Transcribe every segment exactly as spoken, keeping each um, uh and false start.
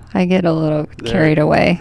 I get a little there. carried away.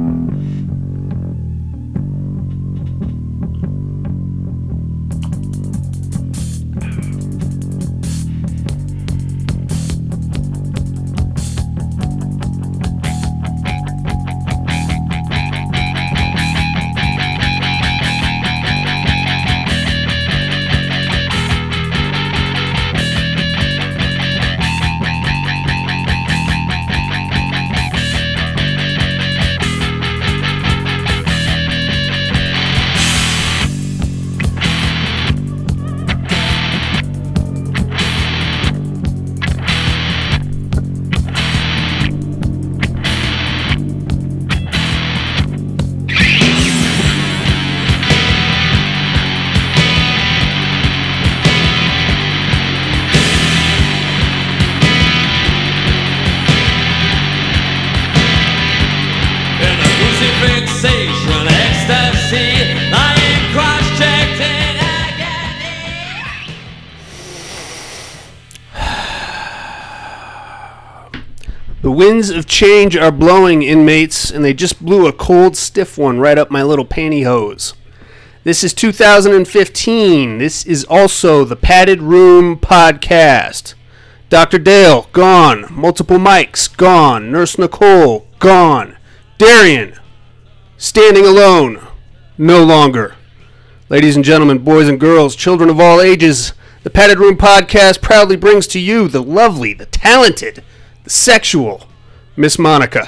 The winds of change are blowing, inmates, and they just blew a cold, stiff one right up my little pantyhose. This is two thousand fifteen. This is also the Padded Room Podcast. Doctor Dale, gone. Multiple mics, gone. Nurse Nicole, gone. Darian, standing alone, no longer. Ladies and gentlemen, boys and girls, children of all ages, the Padded Room Podcast proudly brings to you the lovely, the talented, the sexual Miss Monica.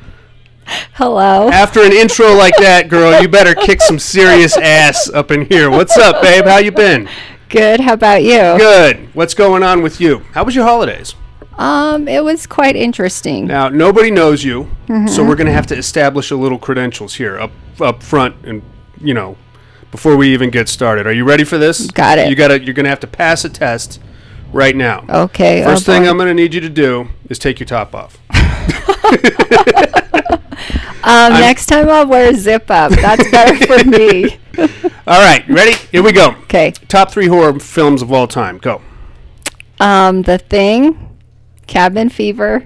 Hello. After an intro like that, girl, you better kick some serious ass up in here. What's up, babe? How you been? Good. How about you? Good. What's going on with you? How was your holidays? Um, it was quite interesting. Now, nobody knows you, mm-hmm. so we're going to have to establish a little credentials here up up front, and you know, before we even get started. Are you ready for this? Got it. You gotta. You're going to have to pass a test right now. Okay. First oh thing boy. I'm going to need you to do is take your top off. um, next time I'll wear a zip up. That's better for me. All right, ready? Here we go. Okay. Top three horror films of all time. Go. Um, The Thing, Cabin Fever,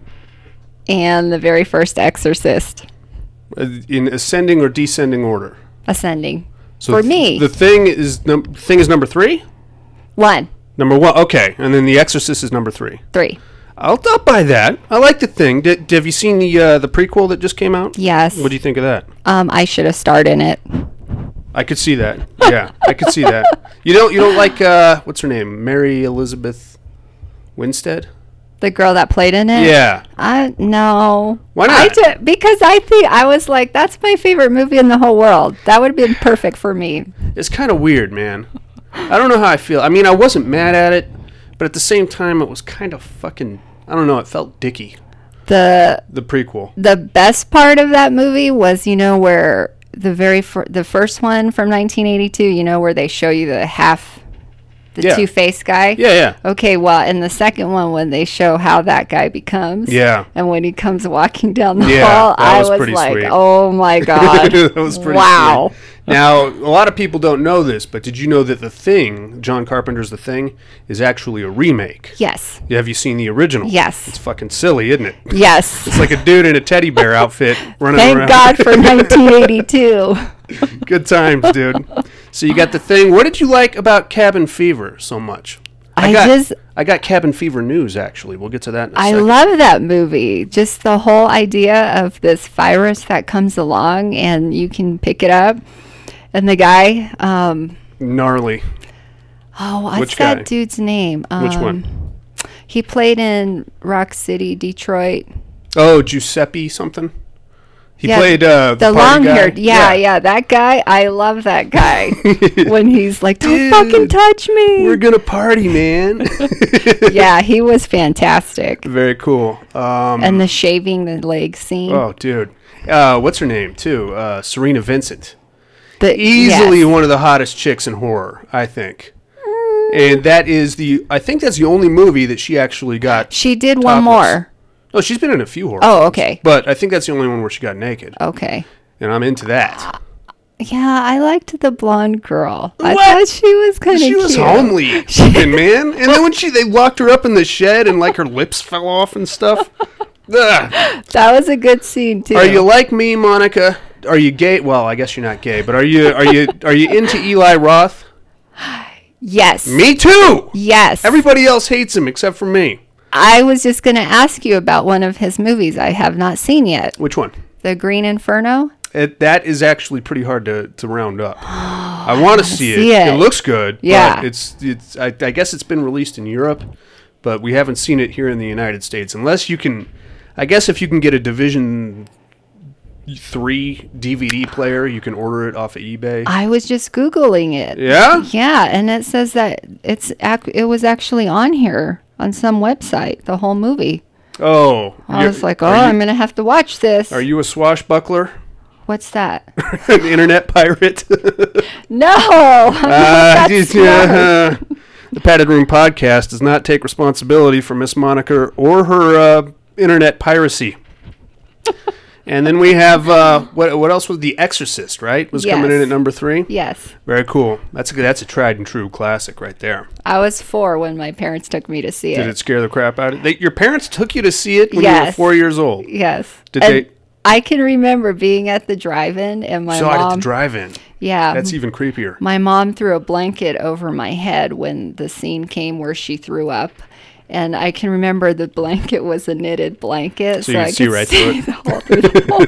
and the very first Exorcist. Uh, in ascending or descending order? Ascending. So for th- me. The Thing is num- Thing is number three? One. Number one. Okay, and then The Exorcist is number three. Three. I'll up by that. I like The Thing. Did, did have you seen the uh, the prequel that just came out? Yes. What do you think of that? Um, I should have starred in it. I could see that. Yeah, I could see that. You don't you don't like uh, what's her name? Mary Elizabeth Winstead? The girl that played in it? Yeah. I no. Why not? I did, because I think I was like, that's my favorite movie in the whole world. That would have been perfect for me. It's kind of weird, man. I don't know how I feel. I mean, I wasn't mad at it, but at the same time, it was kind of fucking, I don't know, it felt dicky. The the prequel. The best part of that movie was, you know, where the very fir- the first one from nineteen eighty-two, you know, where they show you the half, the yeah. two-faced guy. Yeah, yeah. Okay, well, in the second one, when they show how that guy becomes. Yeah. And when he comes walking down the yeah, hall, I was, was pretty like, sweet. oh my God. That was pretty wow. sweet. Now, a lot of people don't know this, but did you know that The Thing, John Carpenter's The Thing, is actually a remake? Yes. Have you seen the original? Yes. It's fucking silly, isn't it? Yes. It's like a dude in a teddy bear outfit running Thank around. God for nineteen eighty-two. Good times, dude. So you got The Thing. What did you like about Cabin Fever so much? I, I got, just... I got Cabin Fever news, actually. We'll get to that in a I second. love that movie. Just the whole idea of this virus that comes along and you can pick it up. And the guy... Um, Gnarly. Oh, what's Which that guy? dude's name? Um, Which one? He played in Rock City, Detroit. Oh, Giuseppe something? He yeah, played uh, the, the party long-haired. guy? Yeah, yeah, yeah, that guy. I love that guy. When he's like, "Don't Dude, fucking touch me." We're gonna party, man. Yeah, he was fantastic. Very cool. Um, And the shaving the leg scene. oh, dude, uh, what's her name too? Uh, Serena Vincent. The, Easily yes. one of the hottest chicks in horror, I think. And that is the. I think that's the only movie that she actually got. She did topless. one more. Oh, she's been in a few horror. Oh, films, okay. But I think that's the only one where she got naked. Okay. And I'm into that. Yeah, I liked the blonde girl. What? I thought she was kind of She cute. was homely looking, man. And then when she they locked her up in the shed and like her lips fell off and stuff. Ugh. That was a good scene too. Are you like me, Monica? Are you gay? Well, I guess you're not gay, but are you are you are you into Eli Roth? Yes. Me too. Yes. Everybody else hates him except for me. I was just going to ask you about one of his movies I have not seen yet. Which one? The Green Inferno. It, that is actually pretty hard to, to round up. I want to see, see it. it. It looks good. Yeah. But it's it's. I, I guess it's been released in Europe, but we haven't seen it here in the United States. Unless you can, I guess if you can get a Division three D V D player, you can order it off of eBay. I was just Googling it. Yeah? Yeah, and it says that it's ac- it was actually on here on some website, the whole movie. Oh. I you're- was like, oh, are you- I'm going to have to watch this. Are you a swashbuckler? What's that? An internet pirate? No! I'm not Uh, that geez, smart. yeah, uh, the Padded Room Podcast does not take responsibility for Miss Monica or her uh, internet piracy. And then we have, uh, what what else was The Exorcist, right? Was coming in Yes. at number three? Yes. Very cool. That's a, that's a tried and true classic right there. I was four when my parents took me to see Did it. it scare the crap out of you? They, your parents took you to see it when you were Yes. four years old. Yes. Did And they? I can remember being at the drive-in and my Saw it at mom. the drive-in. yeah. That's even creepier. My mom threw a blanket over my head when the scene came where she threw up. And I can remember the blanket was a knitted blanket. So you I could see right through it. the whole, through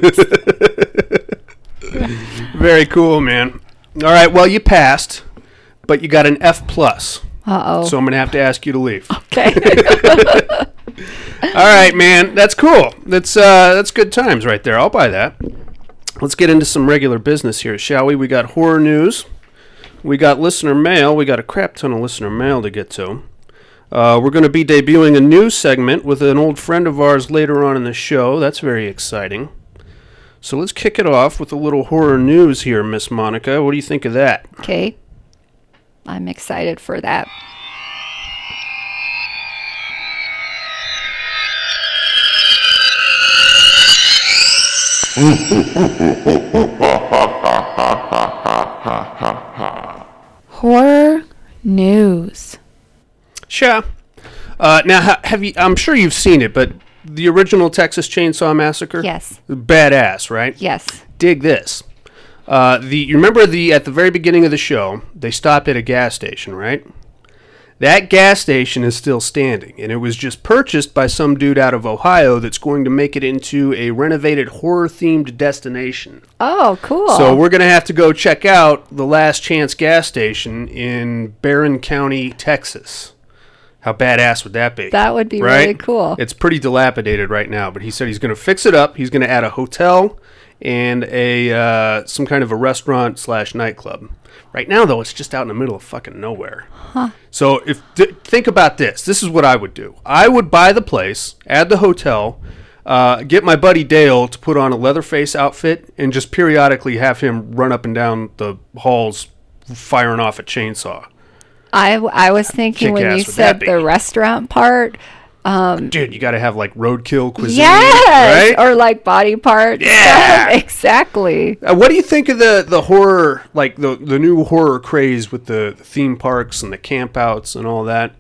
the whole Very cool, man. All right, well, you passed, but you got an F plus. Uh-oh. So I'm going to have to ask you to leave. Okay. All right, man. That's cool. That's uh, that's good times right there. I'll buy that. Let's get into some regular business here, shall we? We got horror news. We got listener mail. We got a crap ton of listener mail to get to. Uh, we're going to be debuting a new segment with an old friend of ours later on in the show. That's very exciting. So let's kick it off with a little horror news here, Miss Monica. What do you think of that? Okay. I'm excited for that. Horror news. Sure. Uh, now, ha- have you? I'm sure you've seen it, but the original Texas Chainsaw Massacre. Yes. Badass, right? Yes. Dig this. Uh, the you remember the at the very beginning of the show, they stopped at a gas station, right? That gas station is still standing, and it was just purchased by some dude out of Ohio that's going to make it into a renovated horror-themed destination. Oh, cool. So we're going to have to go check out the Last Chance gas station in Barron County, Texas. How badass would that be? That would be right? really cool. It's pretty dilapidated right now, but he said he's going to fix it up. He's going to add a hotel and a uh, some kind of a restaurant slash nightclub. Right now, though, it's just out in the middle of fucking nowhere. Huh. So if th- think about this. This is what I would do. I would buy the place, add the hotel, uh, get my buddy Dale to put on a Leatherface outfit, and just periodically have him run up and down the halls firing off a chainsaw. I, I was thinking when Kick-ass you would said that be? the restaurant part. Um, Dude, you got to have like roadkill cuisine, yes, right? or like body parts. Yeah. Exactly. Uh, what do you think of the, the horror, like the the new horror craze with the, the theme parks and the campouts and all that?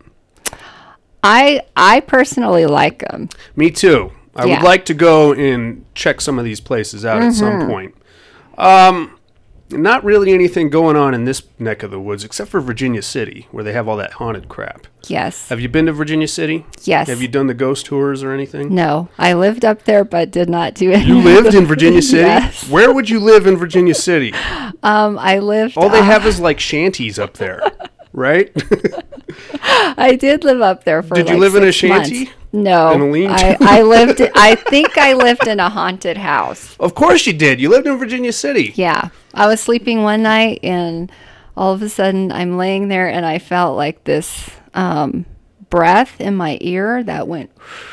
I I personally like them. Me too. I Yeah. would like to go and check some of these places out at Mm-hmm. some point. Um, not really anything going on in this neck of the woods except for Virginia City, where they have all that haunted crap. Yes. Have you been to Virginia City? Yes. Have you done the ghost tours or anything? No, I lived up there, but did not do it. You lived in Virginia City? Yes. Where would you live in Virginia City? Um, I lived. All they uh, have is like shanties up there, right? I did live up there for. Did you like live in a six months. shanty? No, In a lean-to? I, I lived. I think I lived in a haunted house. Of course you did. You lived in Virginia City. Yeah, I was sleeping one night, and all of a sudden, I'm laying there, and I felt like this um, breath in my ear that went.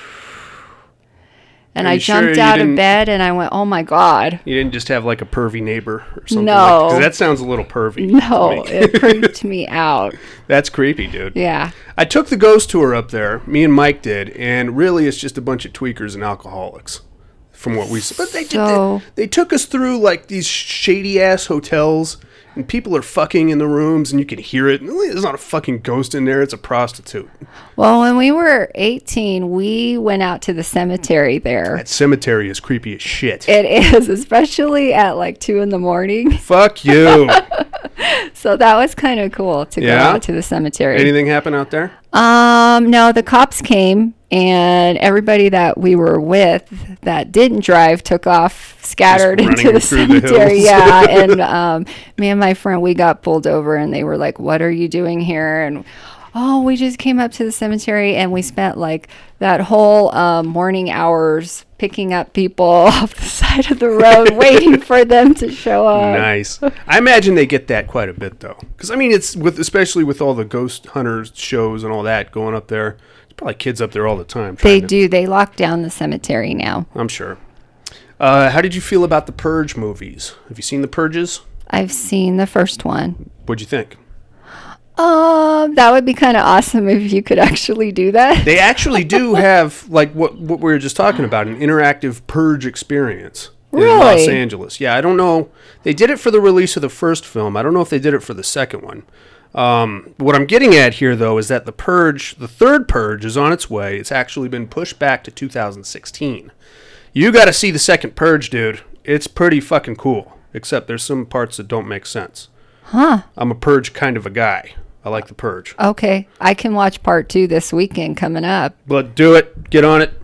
And Are I you sure jumped you out of didn't- bed, and I went, "Oh my god!" You didn't just have like a pervy neighbor or something. No. like Because that sounds a little pervy. to No, me. it freaked me out. That's creepy, dude. Yeah. I took the ghost tour up there. Me and Mike did, and really, it's just a bunch of tweakers and alcoholics, from what we saw. But they did. So- They, they took us through like these shady ass hotels And people are fucking in the rooms, and you can hear it. There's not a fucking ghost in there. It's a prostitute. Well, when we were eighteen, we went out to the cemetery there. That cemetery is creepy as shit. It is, especially at like two in the morning. Fuck you. So that was kind of cool to Yeah? go out to the cemetery. Anything happen out there? Um, no, the cops came, and everybody that we were with that didn't drive took off, scattered Just into running the through the cemetery. hills. Yeah, and um, me and my friend, we got pulled over, and they were like, "What are you doing here?" And oh, we just came up to the cemetery, and we spent like that whole um, morning hours picking up people off the side of the road, waiting for them to show up. Nice. I imagine they get that quite a bit, though. Because, I mean, it's with especially with all the ghost hunters shows and all that going up there. There's probably kids up there all the time. They trying to- do. They lock down the cemetery now. I'm sure. Uh, how did you feel about the Purge movies? Have you seen the Purges? I've seen the first one. What'd you think? Um, that would be kind of awesome if you could actually do that. They actually do have, like, what what we were just talking about, an interactive Purge experience in Los Really? Angeles. Yeah, I don't know. They did it for the release of the first film. I don't know if they did it for the second one. Um, what I'm getting at here, though, is that the Purge, the third Purge, is on its way. It's actually been pushed back to two thousand sixteen. You got to see the second Purge, dude. It's pretty fucking cool, except there's some parts that don't make sense. Huh. I'm a Purge kind of a guy. I like the Purge. Okay. I can watch part two this weekend coming up. But do it. Get on it.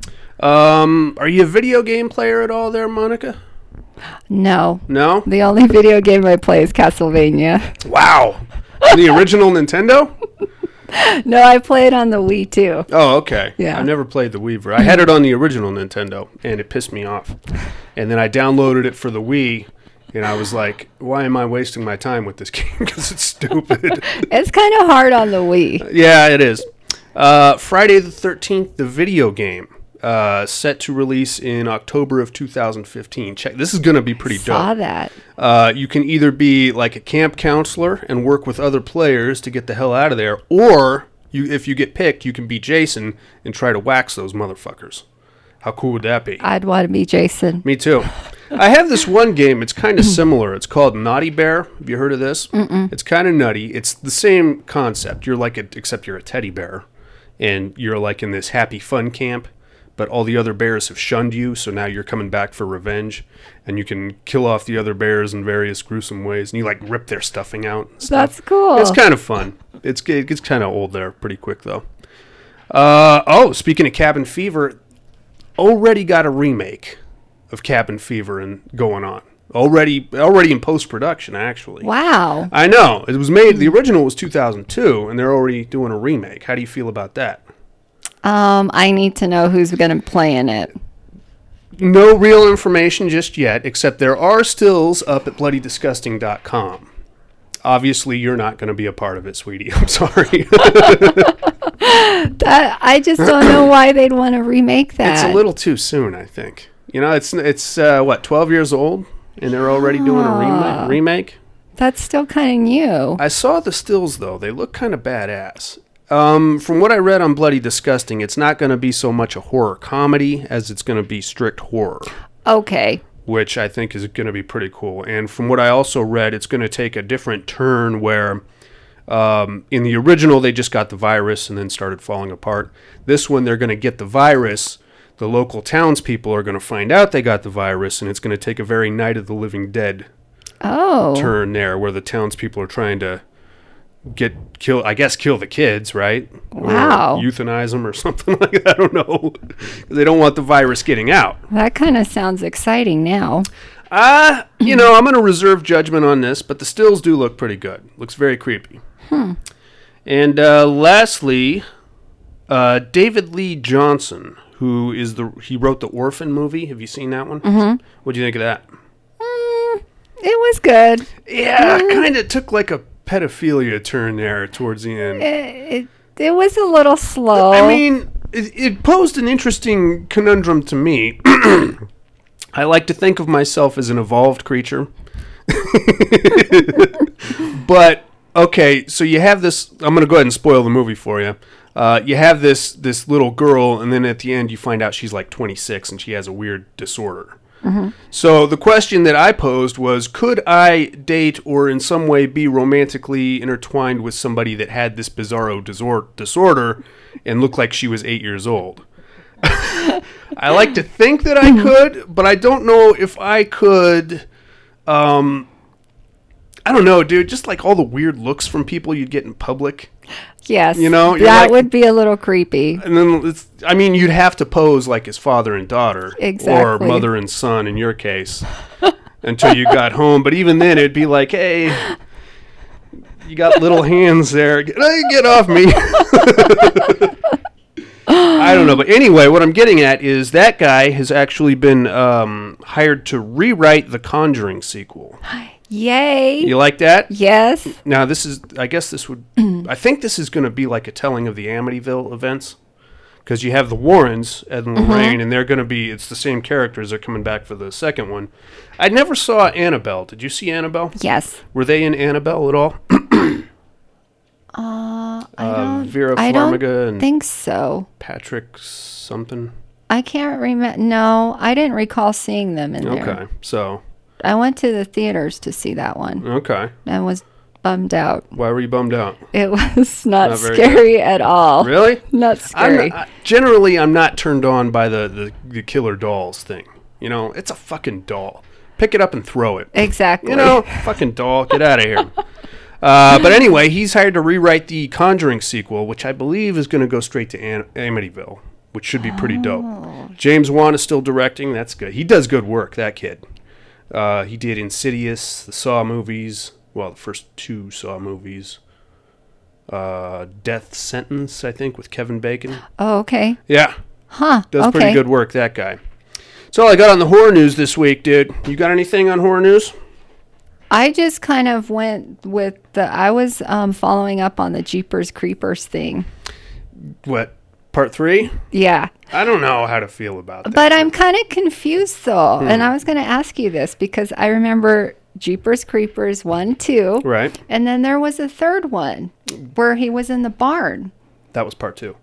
Um, are you a video game player at all there, Monica? No. No? The only video game I play is Castlevania. Wow. The original Nintendo? No, I play it on the Wii too. Oh, okay. Yeah. I've never played the Wii. ver- I had it on the original Nintendo, and it pissed me off. And then I downloaded it for the Wii, and I was like, why am I wasting my time with this game? Because it's stupid. It's kind of hard on the Wii. Yeah, it is. Uh, Friday the thirteenth, the video game, uh, set to release in October of two thousand fifteen. Check. This is going to be pretty Saw dope. that. Uh, you can either be like a camp counselor and work with other players to get the hell out of there, or you, if you get picked, you can be Jason and try to wax those motherfuckers. How cool would that be? I'd want to be Jason. Me too. I have this one game. It's kind of similar. It's called Naughty Bear. Have you heard of this? Mm-mm. It's kind of nutty. It's the same concept. You're like a, except you're a teddy bear, and you're like in this happy fun camp. But all the other bears have shunned you, so now you're coming back for revenge, and you can kill off the other bears in various gruesome ways, and you like rip their stuffing out and stuff. That's cool. It's kind of fun. It's it gets kind of old there pretty quick though. Uh, oh, speaking of Cabin Fever, already got a remake of Cabin Fever and going on. Already already in post production actually. Wow. I know. It was made the original was two thousand two and they're already doing a remake. How do you feel about that? Um, I need to know who's going to play in it. No real information just yet, except there are stills up at bloody disgusting dot com. Obviously, you're not going to be a part of it, sweetie. I'm sorry. That, I just don't know why they'd want to remake that. It's a little too soon, I think. You know, it's it's uh, what twelve years old, and they're already doing a Ah. rema- remake. That's still kind of new. I saw the stills though; they look kind of badass. Um, from what I read on Bloody Disgusting, it's not going to be so much a horror comedy as it's going to be strict horror, Okay. which I think is going to be pretty cool. And from what I also read, it's going to take a different turn where um, in the original they just got the virus and then started falling apart. This one they're going to get the virus. The local townspeople are going to find out they got the virus, and it's going to take a very Night of the Living Dead Oh. turn there, where the townspeople are trying to get kill. I guess kill the kids, right? Wow. Or euthanize them or something like that. I don't know. They don't want the virus getting out. That kind of sounds exciting now. Uh, you know, I'm going to reserve judgment on this, but the stills do look pretty good. Looks very creepy. Hmm. And uh, lastly, uh, David Lee Johnson, who is the he wrote the Orphan movie. Have you seen that one? Mm-hmm. What do you think of that? Mm, it was good. Yeah, kind of took like a pedophilia turn there towards the end. It, it, it was a little slow. I mean, it, it posed an interesting conundrum to me. I like to think of myself as an evolved creature. But, okay, so you have this... I'm going to go ahead and spoil the movie for you. Uh, you have this this little girl, and then at the end you find out she's like twenty-six, and she has a weird disorder. So the question that I posed was, could I date or in some way be romantically intertwined with somebody that had this bizarro disor- disorder and looked like she was eight years old? I like to think that I could, but I don't know if I could. Um, I don't know, dude. Just like all the weird looks from people you'd get in public. Yes. You know, you're that like- would be a little creepy. And then, it's, I mean, you'd have to pose like his father and daughter. Or Exactly. mother and son in your case. Until you got home. But even then, it'd be like, hey, you got little hands there. Get, get off me. I don't know. But anyway, what I'm getting at is that guy has actually been um, hired to rewrite the Conjuring sequel. Yay. You like that? Yes. Now, this is, I guess this would, I think this is going to be like a telling of the Amityville events. Because you have the Warrens, Ed and Lorraine, and they're going to be, it's the same characters. They're coming back for the second one. I never saw Annabelle. Did you see Annabelle? Yes. Were they in Annabelle at all? Uh, I Uh, don't. Vera I Farmiga don't and think so. Patrick something? I can't remember. No, I didn't recall seeing them in there. Okay, so, I went to the theaters to see that one okay. and was bummed out. Why were you bummed out? It was not, Not very scary at all. Really? Not I'm scary. not, generally, I'm not turned on by the, the, the killer dolls thing. You know, it's a fucking doll. Pick it up and throw it. Exactly. You know, fucking doll, get out of here. Uh, but anyway, he's hired to rewrite the Conjuring sequel, which I believe is going to go straight to Am- Amityville, which should be pretty dope. James Wan is still directing. That's good. He does good work, that kid. Uh, he did Insidious, the Saw movies. Well, the first two Saw movies. Uh, Death Sentence, I think, with Kevin Bacon. Oh, okay. Yeah, Huh. does okay. pretty good work, that guy. That's all I got on the horror news this week, dude. You got anything on horror news? I just kind of went with the. I was um, following up on the Jeepers Creepers thing. What, part three? Yeah. I don't know how to feel about that. But I'm kind of confused though. Hmm. And I was going to ask you this because I remember Jeepers Creepers one, two. Right. And then there was a third one where he was in the barn. That was part two.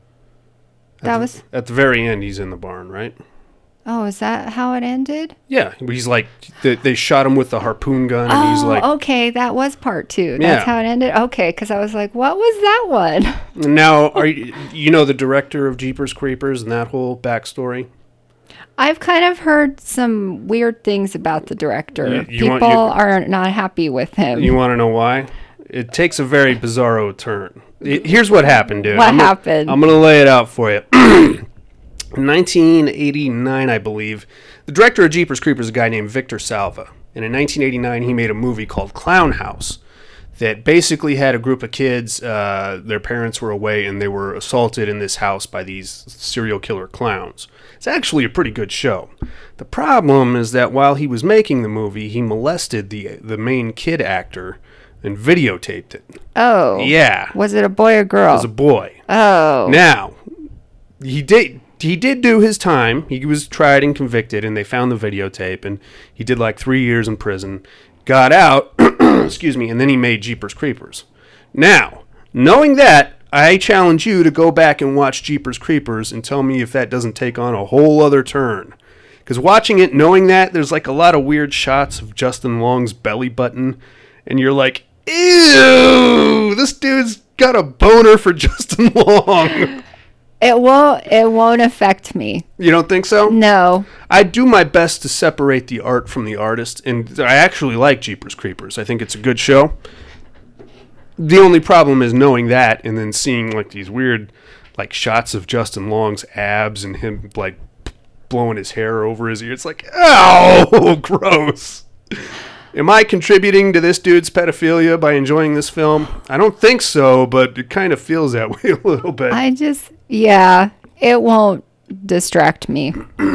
At That the, was. At the very end, he's in the barn, right? Oh, is that how it ended? Yeah. He's like, they, they shot him with the harpoon gun, and Oh, he's like, okay. That was part two. Yeah. That's how it ended? Okay. Because I was like, what was that one? and now, are you, you know the director of Jeepers Creepers and that whole backstory? I've kind of heard some weird things about the director. You- you People want- you- are not happy with him. You want to know why? It takes a very bizarro turn. It- here's what happened, dude. What I'm gonna- happened? I'm going to lay it out for you. In nineteen eighty-nine, I believe, the director of Jeepers Creepers is a guy named Victor Salva. And in nineteen eighty-nine, he made a movie called Clown House that basically had a group of kids. Uh, their parents were away, and they were assaulted in this house by these serial killer clowns. It's actually a pretty good show. The problem is that while he was making the movie, he molested the the main kid actor and videotaped it. Oh. Yeah. Was it a boy or girl? As a boy. Oh. Now, he did he did do his time. He was tried and convicted, and they found the videotape, and he did like three years in prison. Got out, excuse me, and then he made Jeepers Creepers. Now, knowing that, I challenge you to go back and watch Jeepers Creepers and tell me if that doesn't take on a whole other turn. Because watching it, knowing that, there's like a lot of weird shots of Justin Long's belly button, and you're like, ew, this dude's got a boner for Justin Long. It won't. It won't affect me. You don't think so? No. I do my best to separate the art from the artist, and I actually like Jeepers Creepers. I think it's a good show. The only problem is knowing that and then seeing like these weird like shots of Justin Long's abs and him like blowing his hair over his ear. It's like, ow, gross. Am I contributing to this dude's pedophilia by enjoying this film? I don't think so, but it kind of feels that way a little bit. I just. Yeah. It won't distract me.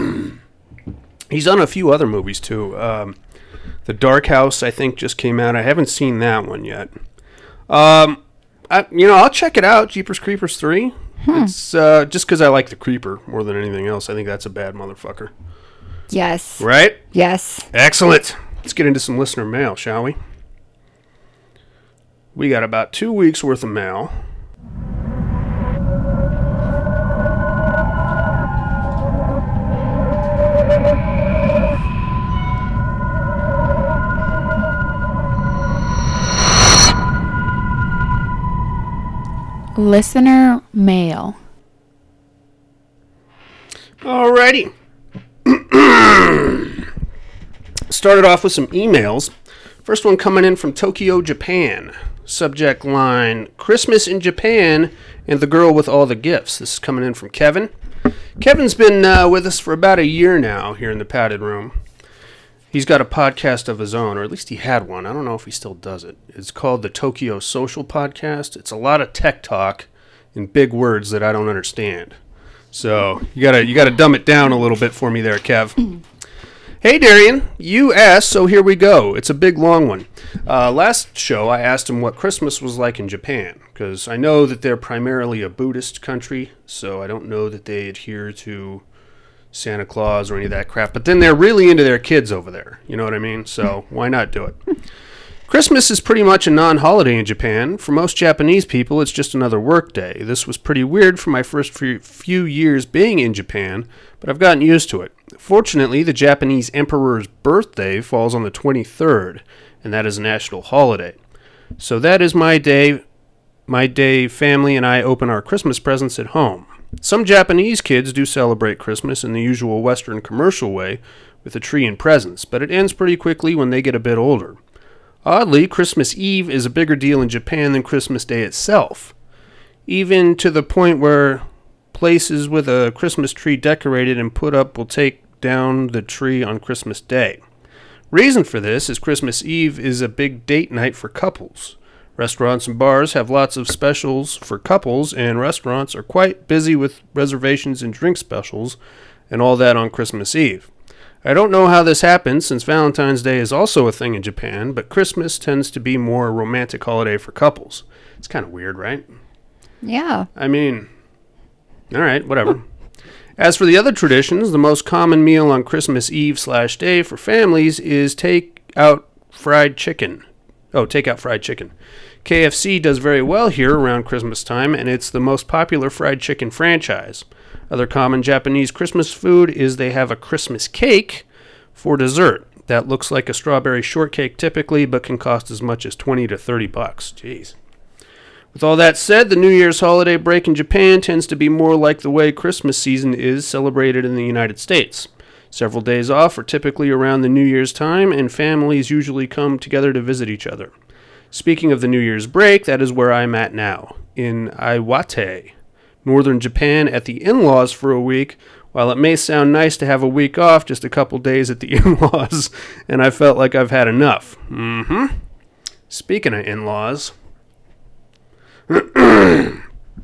He's done a few other movies too. Um, The Dark House, I think, just came out. I haven't seen that one yet. Um, I, you know, I'll check it out. Jeepers Creepers three. It's uh, just because I like the creeper more than anything else. I think that's a bad motherfucker. Yes. Right? Yes. Excellent. Let's get into some listener mail, shall we? We got about two weeks worth of mail. Listener mail. Alrighty. Started off with some emails. First one coming in from Tokyo, Japan. Subject line, Christmas in Japan and the girl with all the gifts. This is coming in from Kevin. Kevin's been uh, with us for about a year now here in the Padded Room. He's got a podcast of his own, or at least he had one. I don't know if he still does it. It's called the Tokyo Social Podcast. It's a lot of tech talk in big words that I don't understand. So you gotta you gotta dumb it down a little bit for me there, Kev. Hey, Darian, you asked, so here we go. It's a big, long one. Uh, last show, I asked him what Christmas was like in Japan, because I know that they're primarily a Buddhist country, so I don't know that they adhere to Santa Claus or any of that crap. But then they're really into their kids over there. You know what I mean? So why not do it? Christmas is pretty much a non-holiday in Japan. For most Japanese people, it's just another work day. This was pretty weird for my first few years being in Japan, but I've gotten used to it. Fortunately, the Japanese emperor's birthday falls on the twenty-third, and that is a national holiday. So that is my day. My day, family and I open our Christmas presents at home. Some Japanese kids do celebrate Christmas in the usual Western commercial way with a tree and presents, but it ends pretty quickly when they get a bit older. Oddly, Christmas Eve is a bigger deal in Japan than Christmas Day itself, even to the point where places with a Christmas tree decorated and put up will take down the tree on Christmas Day. Reason for this is Christmas Eve is a big date night for couples. Restaurants and bars have lots of specials for couples, and restaurants are quite busy with reservations and drink specials and all that on Christmas Eve. I don't know how this happens, since Valentine's Day is also a thing in Japan, but Christmas tends to be more a romantic holiday for couples. It's kind of weird, right? Yeah. I mean, all right, whatever. As for the other traditions, the most common meal on Christmas Eve slash day for families is take out fried chicken. Oh, take out fried chicken. K F C does very well here around Christmas time, and it's the most popular fried chicken franchise. Other common Japanese Christmas food is they have a Christmas cake for dessert. That looks like a strawberry shortcake typically, but can cost as much as twenty to thirty bucks. Jeez. With all that said, the New Year's holiday break in Japan tends to be more like the way Christmas season is celebrated in the United States. Several days off are typically around the New Year's time, and families usually come together to visit each other. Speaking of the New Year's break, that is where I'm at now, in Iwate, northern Japan, at the in-laws for a week. While it may sound nice to have a week off, just a couple days at the in-laws, and I felt like I've had enough. Mm-hmm. Speaking of in-laws... uh,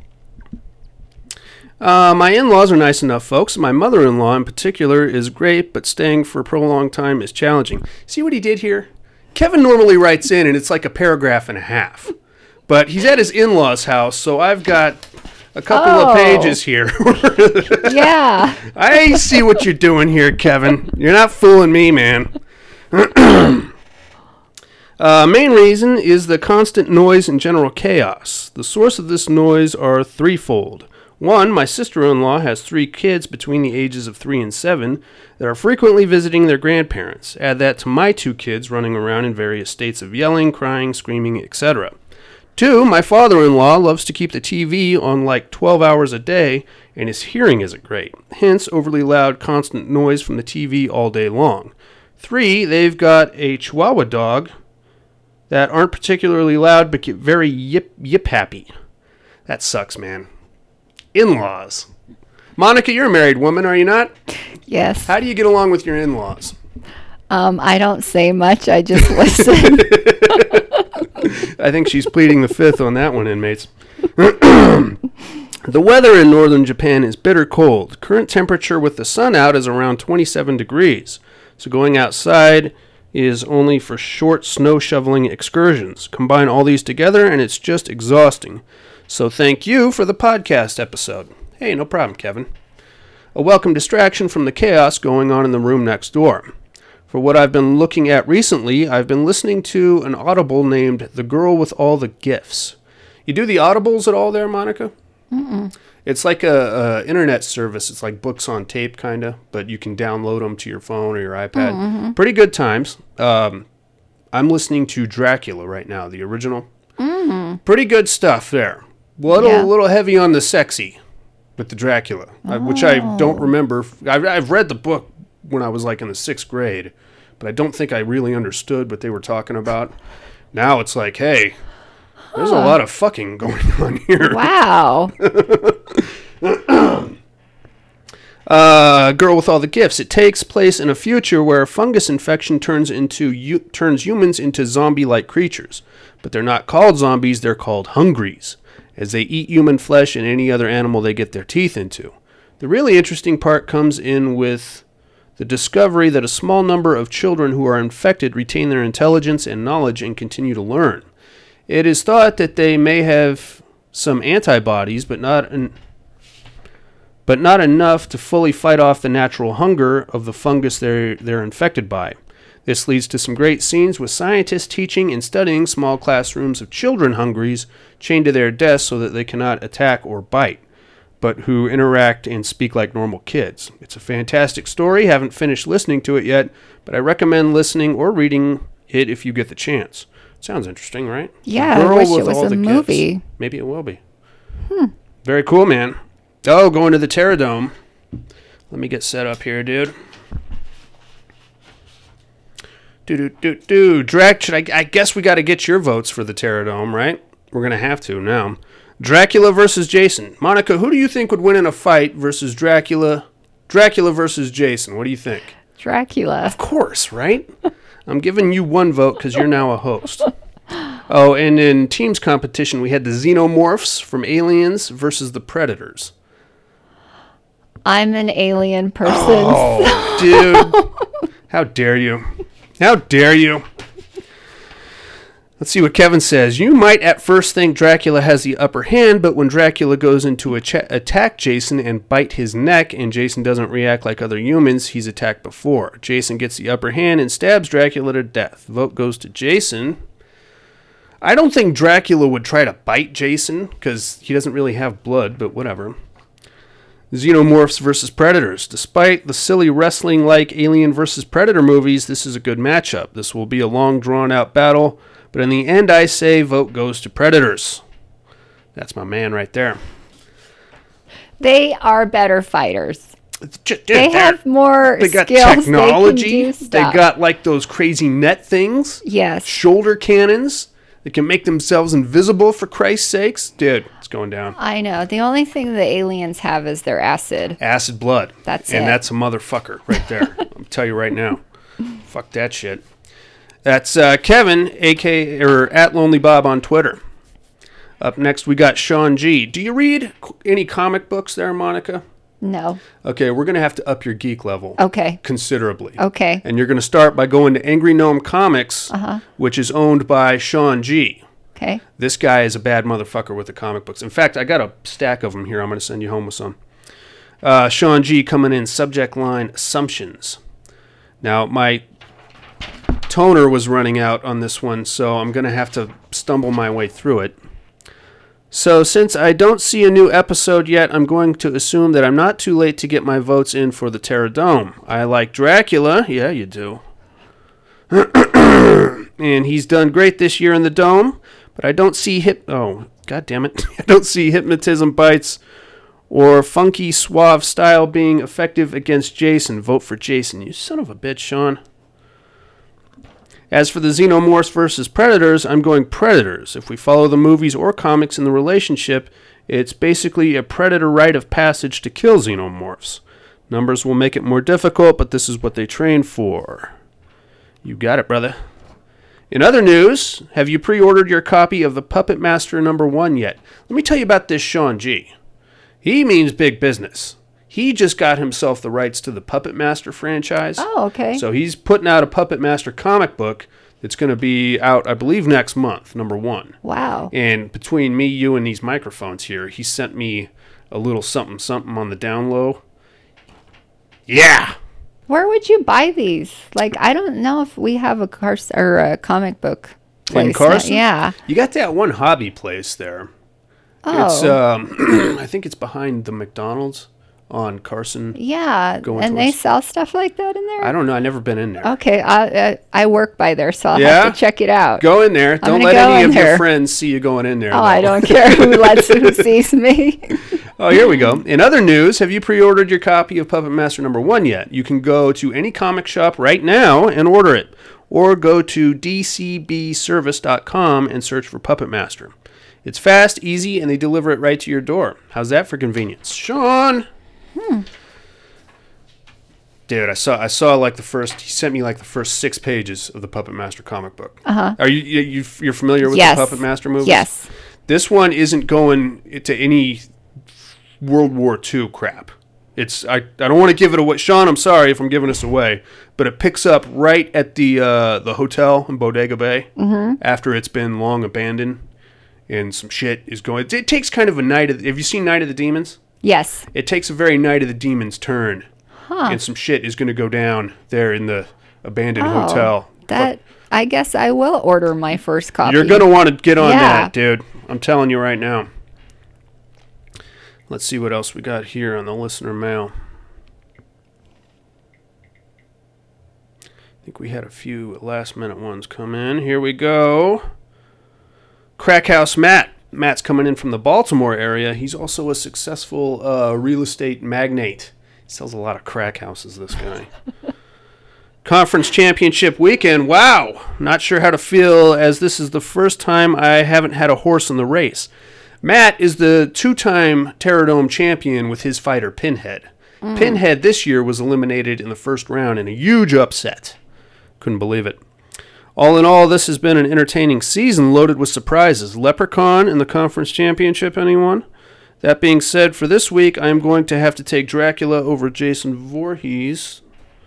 my in-laws are nice enough folks. My mother-in-law in particular is great, but staying for a prolonged time is challenging. See what he did here? Kevin normally writes in and it's like a paragraph and a half. But he's at his in-laws' house, so I've got a couple oh. of pages here. Yeah. I see what you're doing here, Kevin. You're not fooling me, man. Uh, main reason is the constant noise and general chaos. The source of this noise are threefold. One, my sister-in-law has three kids between the ages of three and seven that are frequently visiting their grandparents. Add that to my two kids running around in various states of yelling, crying, screaming, et cetera. Two, my father-in-law loves to keep the T V on like twelve hours a day, and his hearing isn't great. Hence, overly loud, constant noise from the T V all day long. Three, they've got a Chihuahua dog that aren't particularly loud but get very yip yip happy. That sucks, man. In-laws. Monica, you're a married woman, are you not? Yes. How do you get along with your in-laws? Um, I don't say much. I just listen. I think she's pleading the fifth on that one, inmates. The weather in northern Japan is bitter cold. Current temperature with the sun out is around twenty-seven degrees. So going outside is only for short snow shoveling excursions. Combine all these together and it's just exhausting. So thank you for the podcast episode. Hey, no problem, Kevin. A welcome distraction from the chaos going on in the room next door. For what I've been looking at recently, I've been listening to an Audible named The Girl with All the Gifts. You do the Audibles at all there, Monica? Mm-mm. It's like a, a internet service. It's like books on tape, kind of, but you can download them to your phone or your iPad. Mm-hmm. Pretty good times. Um, I'm listening to Dracula right now, the original. Mm-hmm. Pretty good stuff there. little, Yeah. little heavy on the sexy with the Dracula, I, which I don't remember. I've, I've read the book when I was like in the sixth grade, but I don't think I really understood what they were talking about. Now it's like, hey, there's a lot of fucking going on here. Wow. Uh, Girl with All the Gifts. It takes place in a future where a fungus infection turns into u- turns humans into zombie-like creatures. But they're not called zombies, they're called hungries, as they eat human flesh and any other animal they get their teeth into. The really interesting part comes in with the discovery that a small number of children who are infected retain their intelligence and knowledge and continue to learn. It is thought that they may have some antibodies, but not an but not enough to fully fight off the natural hunger of the fungus they're, they're infected by. This leads to some great scenes with scientists teaching and studying small classrooms of children hungries chained to their desks so that they cannot attack or bite, but who interact and speak like normal kids. It's a fantastic story. Haven't finished listening to it yet, but I recommend listening or reading it if you get the chance. Sounds interesting, right? Yeah, Girl I wish with it was All a the movie. Gifts. Maybe it will be. Hmm. Very cool, man. Oh, going to the Terradome. Let me get set up here, dude. Do do do do. Drac, should I? I guess we got to get your votes for the Terradome, right? We're gonna have to now. Dracula versus Jason. Monica, who do you think would win in a fight versus Dracula? Dracula versus Jason. What do you think? Dracula. Of course, right? I'm giving you one vote because you're now a host. Oh, and in teams competition, we had the Xenomorphs from Aliens versus the Predators. I'm an alien person. Oh, dude. How dare you? How dare you? Let's see what Kevin says. You might at first think Dracula has the upper hand, but when Dracula goes into a ch- attack Jason and bite his neck, and Jason doesn't react like other humans he's attacked before. Jason gets the upper hand and stabs Dracula to death. Vote goes to Jason. I don't think Dracula would try to bite Jason, because he doesn't really have blood, but whatever. Xenomorphs versus Predators. Despite the silly wrestling-like Alien versus Predator movies, this is a good matchup. This will be a long, drawn-out battle, but in the end, I say vote goes to Predators. That's my man right there. They are better fighters. Dude, They have more They got skills. technology. They can do stuff. They got like those crazy net things. Yes. Shoulder cannons. They can make themselves invisible, for Christ's sakes. Dude, it's going down. I know. The only thing the aliens have is their acid. Acid blood. That's and it. And that's a motherfucker right there. I'll tell you right now. Fuck that shit. That's uh, Kevin, a k a or at Lonely Bob on Twitter. Up next, we got Sean G. Do you read any comic books there, Monica? No. Okay, we're going to have to up your geek level. Okay. Considerably. Okay. And you're going to start by going to Angry Gnome Comics, Uh-huh. which is owned by Sean G. Okay. This guy is a bad motherfucker with the comic books. In fact, I got a stack of them here. I'm going to send you home with some. Uh, Sean G coming in, subject line, Assumptions. Now, my toner was running out on this one, so I'm going to have to stumble my way through it. So, since I don't see a new episode yet, I'm going to assume that I'm not too late to get my votes in for the Terradome. I like Dracula. Yeah, you do. And he's done great this year in the Dome, but I don't see hip... Oh, God damn it. I don't see Hypnotism Bites or Funky Suave Style being effective against Jason. Vote for Jason. You son of a bitch, Sean. As for the Xenomorphs versus Predators, I'm going Predators. If we follow the movies or comics in the relationship, it's basically a Predator rite of passage to kill Xenomorphs. Numbers will make it more difficult, but this is what they train for. You got it, brother. In other news, have you pre-ordered your copy of the Puppet Master number one yet? Let me tell you about this Sean G. He means big business. He just got himself the rights to the Puppet Master franchise. Oh, okay. So he's putting out a Puppet Master comic book that's going to be out, I believe, next month, number one. Wow. And between me, you, and these microphones here, he sent me a little something something on the down low. Yeah. Where would you buy these? Like, I don't know if we have a car or a comic book place. In Carson? Yeah. You got that one hobby place there. Oh. It's, um, I think it's behind the McDonald's on Carson. Yeah, Going and they towards- sell stuff like that in there? I don't know. I've never been in there. Okay, I, I, I work by there, so I'll Yeah? have to check it out. Go in there. Don't gonna let go any in of your there. friends see you going in there. Oh, though. I don't care who lets who sees me. Oh, here we go. In other news, have you pre-ordered your copy of Puppet Master number one yet? You can go to any comic shop right now and order it. Or go to d c b service dot com and search for Puppet Master. It's fast, easy, and they deliver it right to your door. How's that for convenience? Sean! Hmm. Dude, I saw I saw like the first, he sent me like the first six pages of the Puppet Master comic book. Uh-huh. Are you, you, you you're familiar with Yes. the Puppet Master movies? Yes. This one isn't going to any World War Two crap. It's I, I don't want to give it away. Sean, I'm sorry if I'm giving this away, but it picks up right at the uh, the hotel in Bodega Bay Mm-hmm. after it's been long abandoned and some shit is going. It, it takes kind of a Night of. Have you seen Night of the Demons? Yes. It takes a very Night of the Demons turn, Huh. and some shit is going to go down there in the abandoned Oh, hotel. That I guess I will order my first copy. You're going to want to get on Yeah. that, dude. I'm telling you right now. Let's see what else we got here on the listener mail. I think we had a few last minute ones come in. Here we go. Crack House Matt. Matt's coming in from the Baltimore area. He's also a successful uh, real estate magnate. He sells a lot of crack houses, this guy. Conference championship weekend. Wow. Not sure how to feel as this is the first time I haven't had a horse in the race. Matt is the two-time Terradome champion with his fighter Pinhead. Mm. Pinhead this year was eliminated in the first round in a huge upset. Couldn't believe it. All in all, this has been an entertaining season loaded with surprises. Leprechaun in the conference championship, anyone? That being said, for this week, I am going to have to take Dracula over Jason Voorhees.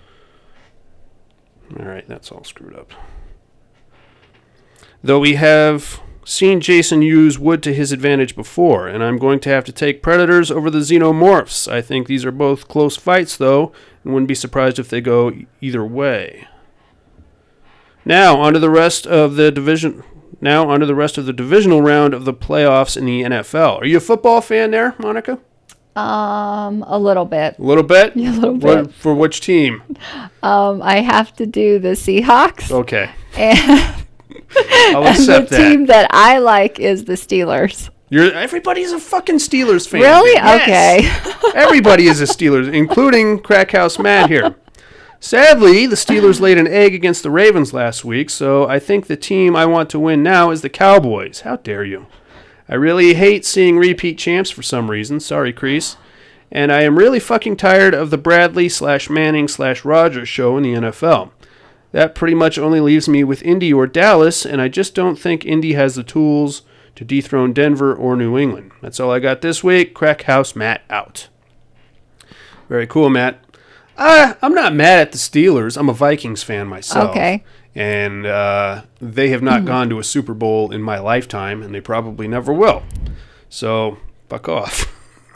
All right, that's all screwed up. Though we have seen Jason use wood to his advantage before, and I'm going to have to take Predators over the Xenomorphs. I think these are both close fights, though, and wouldn't be surprised if they go either way. Now, on to the rest of the division. Now, on to the rest of the divisional round of the playoffs in the N F L. Are you a football fan there, Monica? Um, a little bit. A little bit? Yeah, a little What, bit. for which team? Um, I have to do the Seahawks. Okay. And, I'll and the accept that. team that I like is the Steelers. You're, everybody's a fucking Steelers fan. Really? Yes. Okay. Everybody is a Steelers, including Crackhouse Matt here. Sadly, the Steelers laid an egg against the Ravens last week, so I think the team I want to win now is the Cowboys. How dare you? I really hate seeing repeat champs for some reason. Sorry, Crease. And I am really fucking tired of the Bradley slash Manning slash Rodgers show in the N F L. That pretty much only leaves me with Indy or Dallas, and I just don't think Indy has the tools to dethrone Denver or New England. That's all I got this week. Crackhouse Matt out. Very cool, Matt. Uh, I'm not mad at the Steelers. I'm a Vikings fan myself. Okay. And uh, they have not gone to a Super Bowl in my lifetime, and they probably never will. So, fuck off.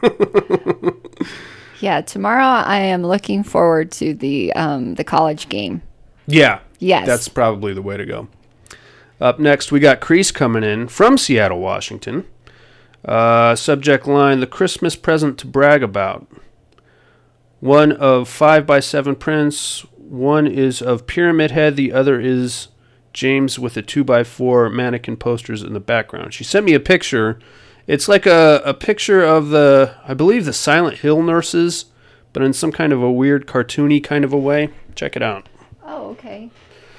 Yeah, tomorrow I am looking forward to the um, the college game. Yeah. Yes. That's probably the way to go. Up next, we got Crease coming in from Seattle, Washington. Uh, subject line, the Christmas present to brag about. One of five by seven prints. One is of Pyramid Head. The other is James with a two by four mannequin posters in the background. She sent me a picture. It's like a, a picture of the, I believe, the Silent Hill nurses, but in some kind of a weird cartoony kind of a way. Check it out. Oh, okay.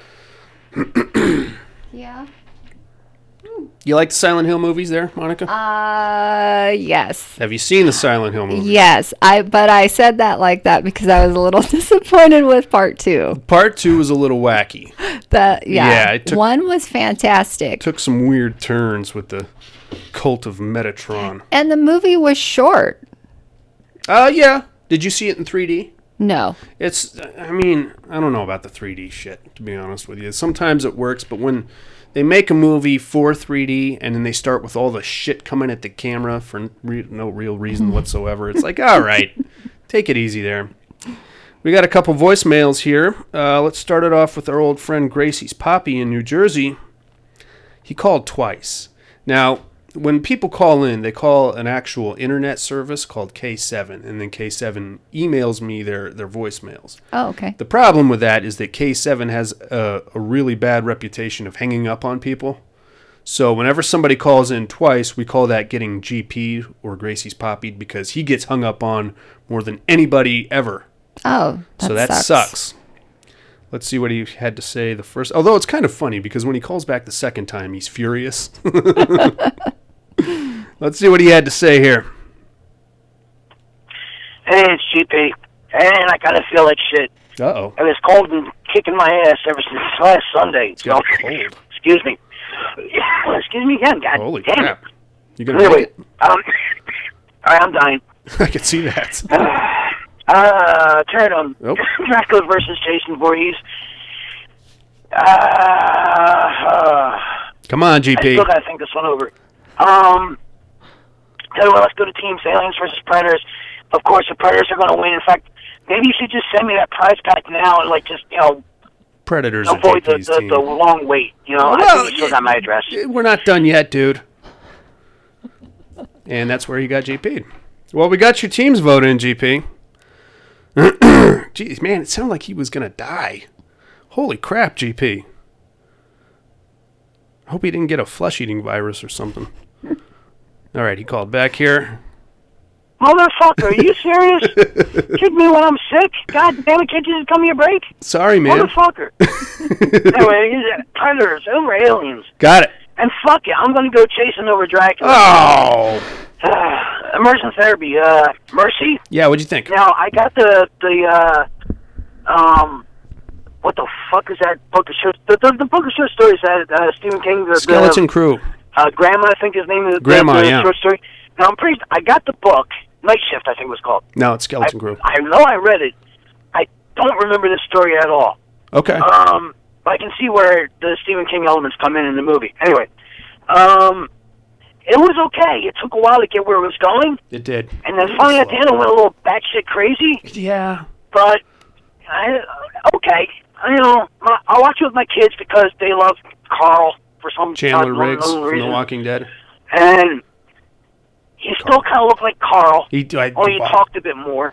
Yeah. You like the Silent Hill movies there, Monica? Uh, yes. Have you seen the Silent Hill movies? Yes, I. But I said that like that because I was a little disappointed with part two. Part two was a little wacky. The yeah, Yeah, it took- one was fantastic, Took some weird turns with the cult of Metatron. and the movie was short. Uh, yeah. Did you see it in three D? No. It's, I mean, I don't know about the three D shit, to be honest with you. Sometimes it works, but when they make a movie for three D and then they start with all the shit coming at the camera for re- no real reason whatsoever, it's like, all right, take it easy there. We got a couple voicemails here. Uh, let's start it off with our old friend Gracie's Poppy in New Jersey. He called twice. Now, when people call in, they call an actual internet service called K seven, and then K seven emails me their, their voicemails. Oh, okay. The problem with that is that K seven has a, a really bad reputation of hanging up on people. So whenever somebody calls in twice, we call that getting G P'd or Gracie's poppied because he gets hung up on more than anybody ever. Oh, that so that sucks. sucks. Let's see what he had to say the first. Although it's kind of funny because when he calls back the second time, he's furious. Let's see what he had to say here. Hey, it's G P. And I kind of feel like shit. Uh-oh. I was cold and kicking my ass ever since last Sunday. It's got cold. Excuse me. Excuse me again. God Holy damn crap. it. You gonna Anyway, make it? um, all right, I'm dying. I can see that. Uh, Pterodon. Nope. Dracula versus Jason Voorhees. Uh, uh, Come on, G I P. still gotta think this one over. Um, tell you what, let's go to teams, Aliens versus Predators. Of course, the Predators are gonna win. In fact, maybe you should just send me that prize pack now and, like, just, you know, Predators are avoid the, J P's the, team. the long wait. You know, I Well, think you still got my address. We're not done yet, dude. And that's where he got G P'd. Well, we got your team's vote in, G P. Jeez, man, it sounded like he was going to die. Holy crap, G P. I hope he didn't get a flesh-eating virus or something. All right, he called back here. Motherfucker, are you serious? Kick me when I'm sick? God damn it, can't you just come me a break? Sorry, man. Motherfucker. Anyway, he's uh, Predators over Aliens. Got it. And fuck it, I'm gonna go chasing over Dracula. Oh. Uh, immersion therapy, uh, Mercy? Yeah, what'd you think? Now, I got the, the, uh, um, what the fuck is that book of short, the, the, the book of short stories that, uh, Stephen King, the, Skeleton the, Crew. uh, Grandma, I think his name is. Grandma, the, the yeah. short story. Now, I'm pretty, I got the book, Night Shift, I think it was called. No, it's Skeleton I, Crew. I know I read it. I don't remember this story at all. Okay. Um, but I can see where the Stephen King elements come in in the movie. Anyway, um, it was okay. It took a while to get where it was going, It did. and then finally at the end it went a little batshit crazy. Yeah. But I, okay, I you know I I watch it with my kids because they love Carl for some Chandler unknown Riggs from reason, The Walking Dead. and he still kind of looked like Carl. He, I, Only he wow. talked a bit more.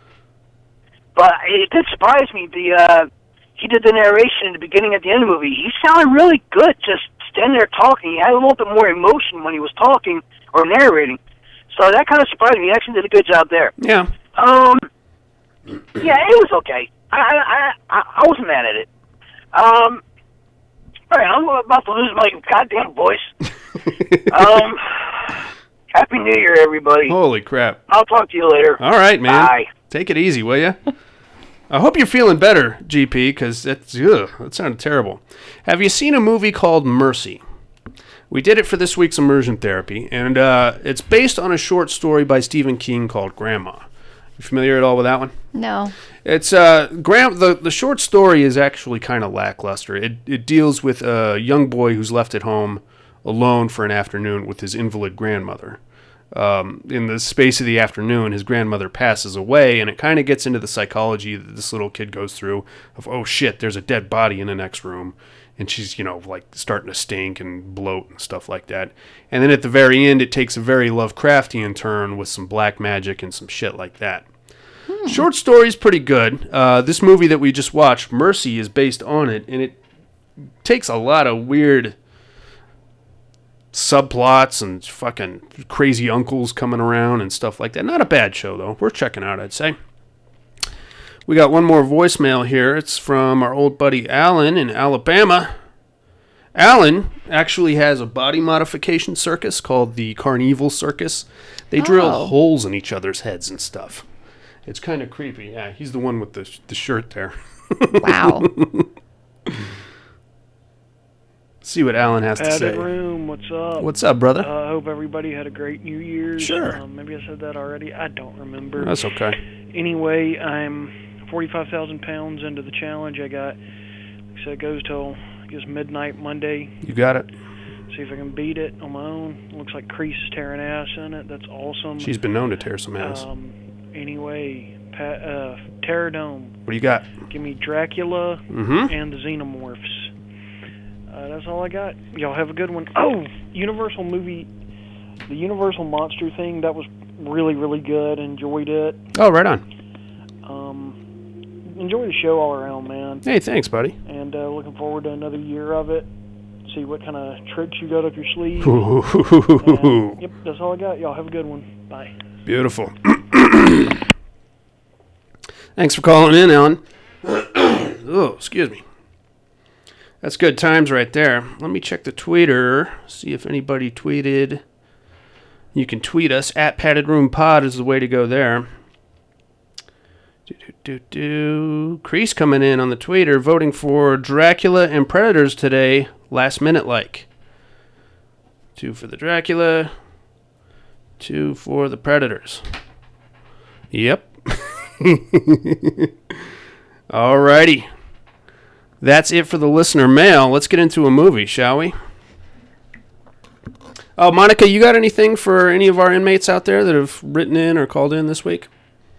But it did surprise me. The uh, he did the narration at the beginning, at the end of the movie. He sounded really good, just standing there talking. He had a little bit more emotion when he was talking or narrating. So that kind of surprised me. He actually did a good job there. Yeah. Um, yeah, it was okay. I I I, I wasn't mad at it. Um, all right, I'm about to lose my goddamn voice. um, Happy New Year, everybody. Holy crap. I'll talk to you later. All right, man. Bye. Take it easy, will you? I hope you're feeling better, G P, because that's, ugh, that sounded terrible. Have you seen a movie called Mercy? We did it for this week's immersion therapy, and uh, it's based on a short story by Stephen King called Grandma. You familiar at all with that one? No. It's uh, Gram- the the short story is actually kind of lackluster. It it deals with a young boy who's left at home alone for an afternoon with his invalid grandmother. Um, in the space of the afternoon, his grandmother passes away, and it kind of gets into the psychology that this little kid goes through of, oh shit, there's a dead body in the next room, and she's, you know, like starting to stink and bloat and stuff like that. And then at the very end, it takes a very Lovecraftian turn with some black magic and some shit like that. Hmm. Short story's pretty good. Uh, this movie that we just watched, Mercy, is based on it, and it takes a lot of weird subplots and fucking crazy uncles coming around and stuff like that. Not a bad show, though. Worth checking out, I'd say. We got one more voicemail here. It's from our old buddy Alan in Alabama. Alan actually has a body modification circus called the Carnival Circus. They drill Oh. holes in each other's heads and stuff. It's kind of creepy. Yeah, he's the one with the the shirt there. Wow. See what Alan has to Padded say. Room, what's up? What's up, brother? I uh, hope everybody had a great New Year's. Sure. Um, maybe I said that already. I don't remember. That's okay. Anyway, I'm forty-five thousand pounds into the challenge. I got, like I said, it goes till, I guess, midnight Monday. You got it. See if I can beat it on my own. Looks like Crease is tearing ass in it. That's awesome. She's been known to tear some ass. Um, anyway, Pat, uh, Pterodome. What do you got? Give me Dracula Mm-hmm. and the Xenomorphs. Uh, that's all I got. Y'all have a good one. Oh, Universal movie the Universal Monster thing, that was really, really good. Enjoyed it. Oh, right on. Um, enjoy the show all around, man. Hey, thanks, buddy. And uh, looking forward to another year of it. See what kind of tricks you got up your sleeve. And, yep, that's all I got. Y'all have a good one. Bye. Beautiful. Thanks for calling in, Alan. Oh, excuse me. That's good times right there. Let me check the Twitter, see if anybody tweeted. You can tweet us at Padded Room Pod is the way to go there. Do do do do. Crease coming in on the Twitter, voting for Dracula and Predators today. Last minute like. Two for the Dracula. Two for the Predators. Yep. Alrighty. That's it for the listener mail. Let's get into a movie, shall we? Oh, Monica, you got anything for any of our inmates out there that have written in or called in this week?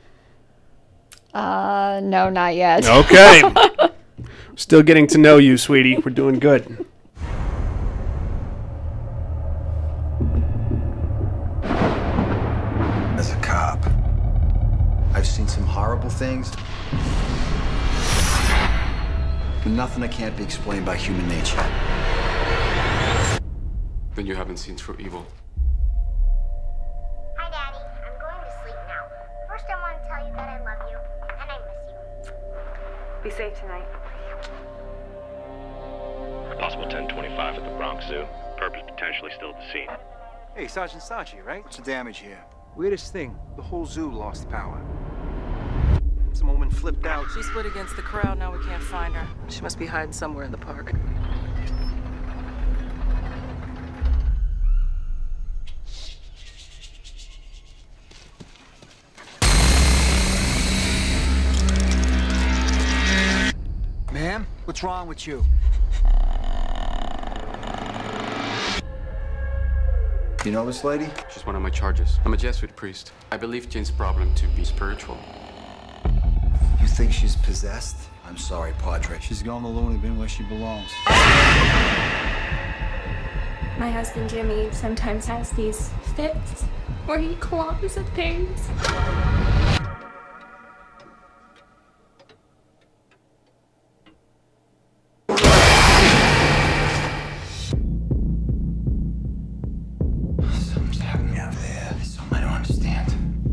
Uh, no, not yet. Okay. Still getting to know you, sweetie. We're doing good. As a cop, I've seen some horrible things, but nothing that can't be explained by human nature. Then you haven't seen true evil. Hi, Daddy. I'm going to sleep now. First, I want to tell you that I love you, and I miss you. Be safe tonight. Possible ten twenty-five at the Bronx Zoo. Purpose potentially still at the scene. Hey, Sergeant Sachi, right? What's the damage here? Weirdest thing, the whole zoo lost power. Some woman flipped out. She split against the crowd, now we can't find her. She must be hiding somewhere in the park. Ma'am, what's wrong with you? You know this lady? She's one of my charges. I'm a Jesuit priest. I believe Jane's problem to be spiritual. You think she's possessed? I'm sorry, Padre. She's going to loony bin where she belongs. My husband Jimmy sometimes has these fits where he claws at things. Something's happening out there. Something I don't understand.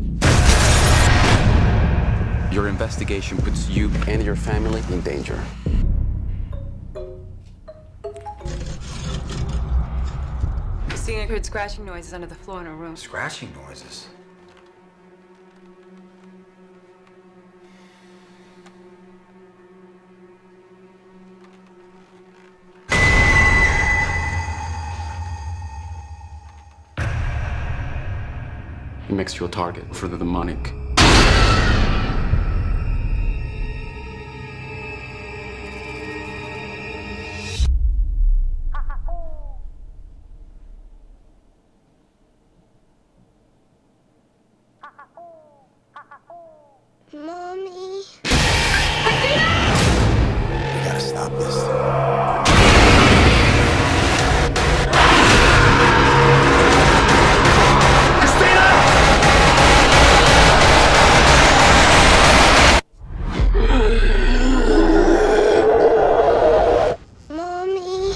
Your investigation puts you and your family in danger. Christina heard scratching noises under the floor in her room. Scratching noises? It makes you a target for the demonic. Mommy. We gotta stop this. Mommy.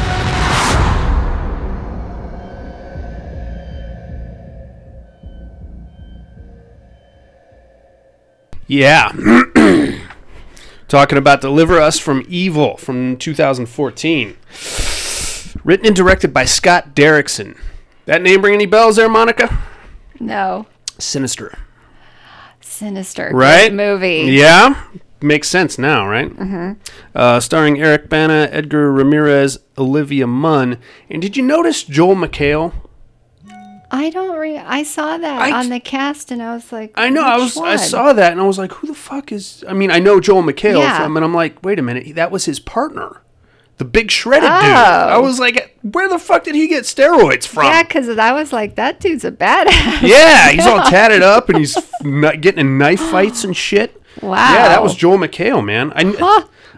Yeah. Talking about Deliver Us from Evil from two thousand fourteen. Written and directed by Scott Derrickson. That name ring any bells there, Monica? No. Sinister. Sinister. Right? Good movie. Yeah? Makes sense now, right? Mm-hmm. Uh, starring Eric Bana, Edgar Ramirez, Olivia Munn. And did you notice Joel McHale? I don't re- I saw that I- on the cast and I was like, I know. I which was. I one? saw that and I was like, "Who the fuck is?" I mean, I know Joel McHale Yeah. from, and I'm like, "Wait a minute, that was his partner, the big shredded Oh. dude." I was like, "Where the fuck did he get steroids from?" Yeah, because I was like, that dude's a badass. Yeah, he's all tatted up and he's n- getting in knife fights and shit. Wow. Yeah, that was Joel McHale, man. I, kn- Huh.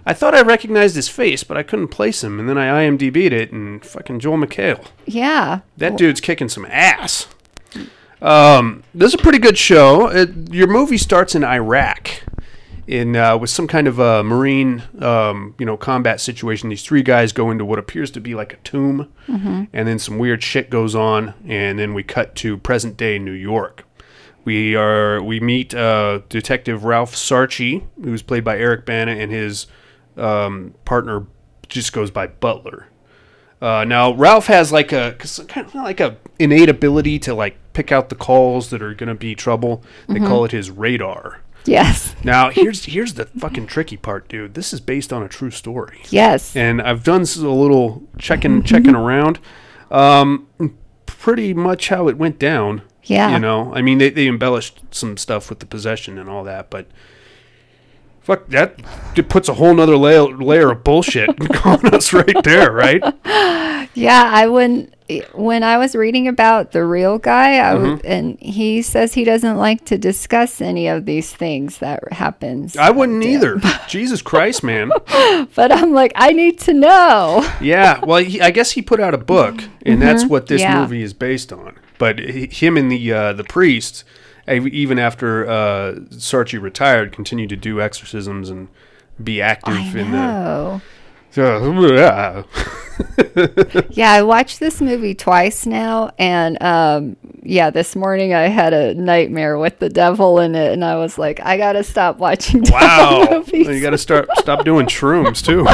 I thought I recognized his face, but I couldn't place him. And then I IMDb'd it, and fucking Joel McHale. Yeah. That dude's kicking some ass. Um, this is a pretty good show. It, your movie starts in Iraq, in uh, with some kind of a marine, um, you know, combat situation. These three guys go into what appears to be like a tomb, Mhm. and then some weird shit goes on, and then we cut to present day New York. We are we meet uh, Detective Ralph Sarchie, who's played by Eric Bana, and his um, partner just goes by Butler. Uh, now Ralph has like a kind of like a innate ability to like pick out the calls that are going to be trouble. They Mhm. call it his radar. Yes. Now here's here's the fucking tricky part, dude. This is based on a true story. Yes. And I've done s- a little checking checking around. Um, pretty much how it went down. Yeah. You know, I mean, they they embellished some stuff with the possession and all that, but. Fuck, that it puts a whole nother layer, layer of bullshit on us right there, right? Yeah, I wouldn't. When I was reading about the real guy, I w- Mhm. and he says he doesn't like to discuss any of these things that happens. I wouldn't either. Jesus Christ, man. But I'm like, I need to know. Yeah, well, he, I guess he put out a book, and that's Mhm, what this yeah. movie is based on. But he, him and the uh, the priest, uh, even after uh, Sarchie retired, continued to do exorcisms and be active I in know. the. Yeah, I watched this movie twice now, and um, yeah, this morning I had a nightmare with the devil in it, and I was like, I gotta stop watching devil Wow, movies. you got to start stop doing shrooms too,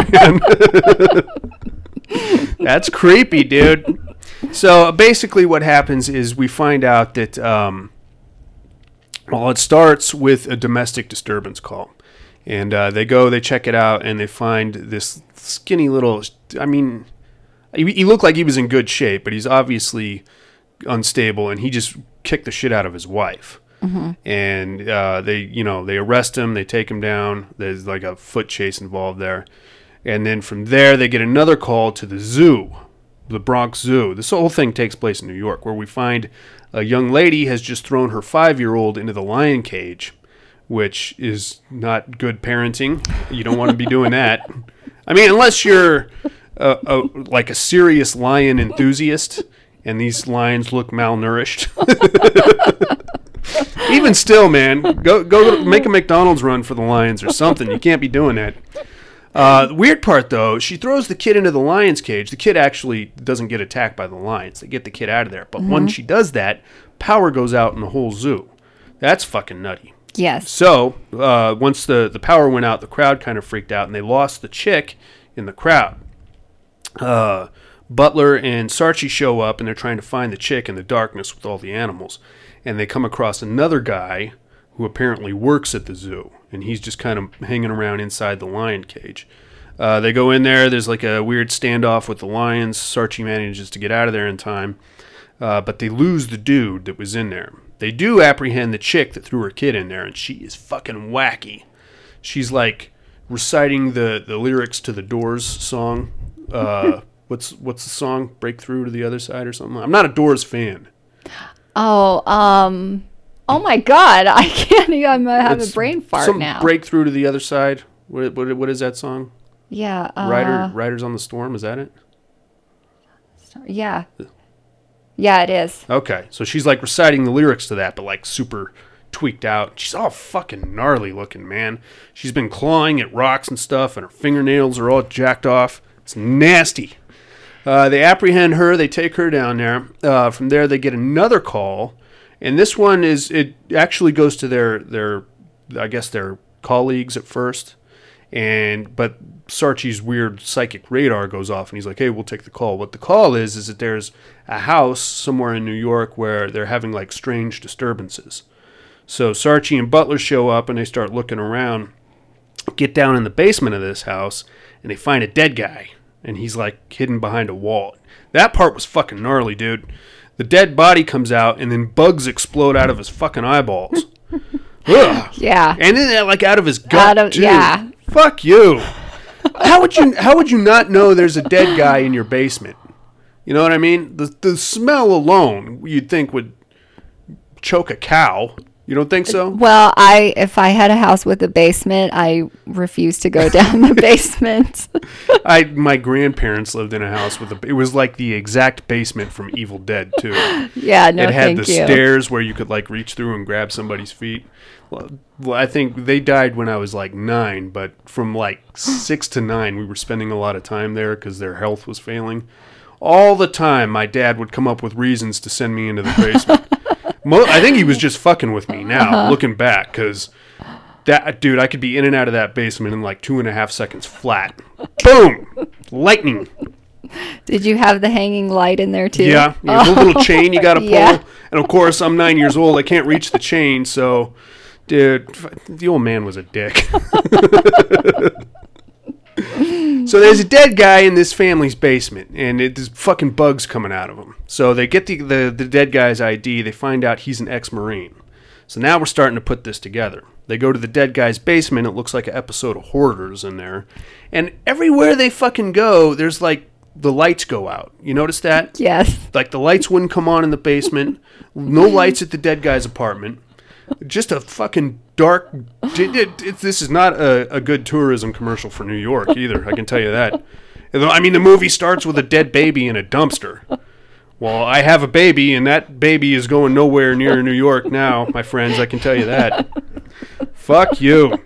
man. That's creepy, dude. So basically, what happens is we find out that um, well, it starts with a domestic disturbance call, and uh, they go, they check it out, and they find this skinny little. I mean, he, he looked like he was in good shape, but he's obviously unstable, and he just kicked the shit out of his wife. Mhm. And uh, they, you know, they arrest him, they take him down. There's like a foot chase involved there, and then from there they get another call to the zoo, the Bronx Zoo. This whole thing takes place in New York, where we find a young lady has just thrown her five-year-old into the lion cage, which is not good parenting. You don't want to be doing that. I mean, unless you're a, a, like a serious lion enthusiast, and these lions look malnourished. Even still, man, go go make a McDonald's run for the lions or something. You can't be doing that. Uh, the weird part, though, she throws the kid into the lion's cage. The kid actually doesn't get attacked by the lions. They get the kid out of there. But when Mhm. she does that, power goes out in the whole zoo. That's fucking nutty. Yes. So uh, once the, the power went out, the crowd kind of freaked out, and they lost the chick in the crowd. Uh, Butler and Sarchie show up, and they're trying to find the chick in the darkness with all the animals. And they come across another guy who apparently works at the zoo, and he's just kind of hanging around inside the lion cage. Uh, they go in there. There's like a weird standoff with the lions. Sarchie manages to get out of there in time, uh, but they lose the dude that was in there. They do apprehend the chick that threw her kid in there, and she is fucking wacky. She's like reciting the, the lyrics to the Doors song. Uh, what's what's the song? Break Through to the Other Side or something? I'm not a Doors fan. Oh, um, oh my God! I can't. even- I'm gonna have It's a brain fart some now. Break Through to the Other Side. What what, what is that song? Yeah. Uh, Rider Riders on the Storm. Is that it? Yeah. Yeah, it is. Okay, so she's like reciting the lyrics to that, but like super tweaked out. She's all fucking gnarly looking, man. She's been clawing at rocks and stuff, and her fingernails are all jacked off. It's nasty. Uh, they apprehend her. They take her down there. Uh, from there, they get another call, and this one is it actually goes to their their I guess their colleagues at first, and but Sarchie's weird psychic radar goes off, and he's like, "Hey, we'll take the call." What the call is is that there's a house somewhere in New York where they're having like strange disturbances. So Sarchie and Butler show up, and they start looking around, get down in the basement of this house, and they find a dead guy, and he's like hidden behind a wall. That part was fucking gnarly, dude. The dead body comes out, and then bugs explode out of his fucking eyeballs. Ugh. Yeah. And then like out of his gut, Out of- too. yeah. Fuck you. How would you how would you not know there's a dead guy in your basement? You know what I mean? The the smell alone you'd think would choke a cow. You don't think so? Well, I if I had a house with a basement, I refuse to go down the basement. I my grandparents lived in a house with a. It was like the exact basement from Evil Dead too. Yeah, no, it had thank the you. stairs where you could like reach through and grab somebody's feet. Well, well, I think they died when I was like nine, but from like six to nine, we were spending a lot of time there because their health was failing. All the time, my dad would come up with reasons to send me into the basement. Mo- I think he was just fucking with me now, Uh-huh. looking back, because that dude, I could be in and out of that basement in like two and a half seconds flat. Boom, lightning. Did you have the hanging light in there too? Yeah, you have a little chain you got to pull, Yeah. and of course I'm nine years old. I can't reach the chain, so dude, the old man was a dick. So there's a dead guy in this family's basement, and it, there's fucking bugs coming out of him. So they get the, the, the dead guy's I D. They find out he's an ex-Marine. So now we're starting to put this together. They go to the dead guy's basement. It looks like an episode of Hoarders in there. And everywhere they fucking go, there's like the lights go out. You notice that? Yes. Like the lights wouldn't come on in the basement. No lights at the dead guy's apartment. Just a fucking dark. It, it, it, this is not a, a good tourism commercial for New York either. I can tell you that. I mean, the movie starts with a dead baby in a dumpster. Well, I have a baby, and that baby is going nowhere near New York now, my friends. I can tell you that. Fuck you.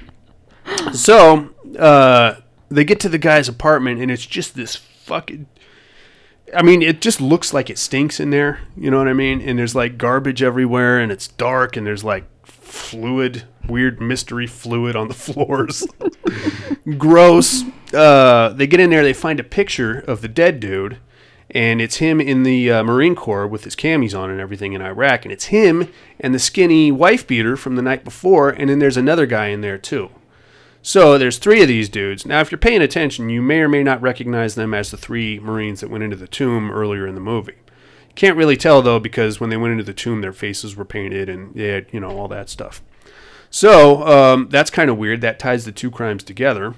So uh, they get to the guy's apartment, and it's just this fucking. I mean, it just looks like it stinks in there. You know what I mean? And there's like garbage everywhere, and it's dark, and there's like fluid, weird mystery fluid on the floors. Gross. Uh, they get in there, they find a picture of the dead dude, and it's him in the uh, Marine Corps with his camis on and everything in Iraq, and it's him and the skinny wife beater from the night before, and then there's another guy in there too. So there's three of these dudes. Now, if you're paying attention, you may or may not recognize them as the three Marines that went into the tomb earlier in the movie. Can't really tell, though, because when they went into the tomb, their faces were painted and they had, you know, all that stuff. So um, that's kind of weird. That ties the two crimes together.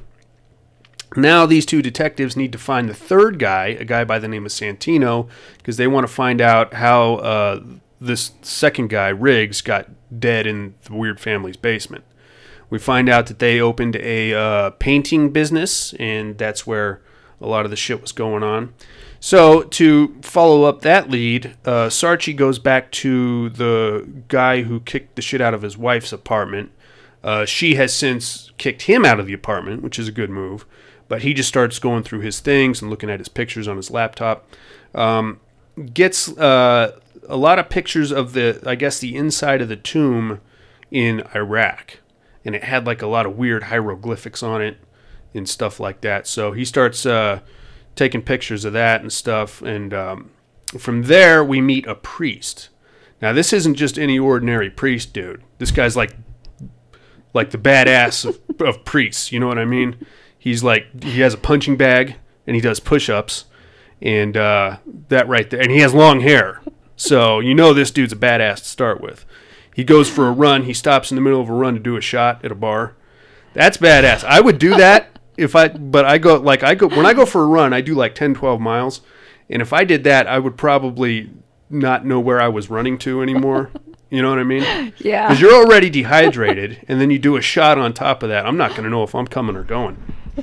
Now these two detectives need to find the third guy, a guy by the name of Santino, because they want to find out how uh, this second guy, Riggs, got dead in the weird family's basement. We find out that they opened a uh, painting business, and that's where a lot of the shit was going on. So to follow up that lead, uh, Sarchi goes back to the guy who kicked the shit out of his wife's apartment. Uh, she has since kicked him out of the apartment, which is a good move. But he just starts going through his things and looking at his pictures on his laptop. Um, gets uh, a lot of pictures of the, I guess, the inside of the tomb in Iraq. And it had like a lot of weird hieroglyphics on it and stuff like that. So he starts uh, taking pictures of that and stuff. And um, from there, we meet a priest. Now, this isn't just any ordinary priest, dude. This guy's like like the badass of, of priests. You know what I mean? He's like, he has a punching bag and he does push-ups. And uh, that right there. And he has long hair. So you know this dude's a badass to start with. He goes for a run. He stops in the middle of a run to do a shot at a bar. That's badass. I would do that if I, but I go, like, I go, when I go for a run, I do like ten, twelve miles. And if I did that, I would probably not know where I was running to anymore. You know what I mean? Yeah. Because you're already dehydrated, and then you do a shot on top of that. I'm not going to know if I'm coming or going.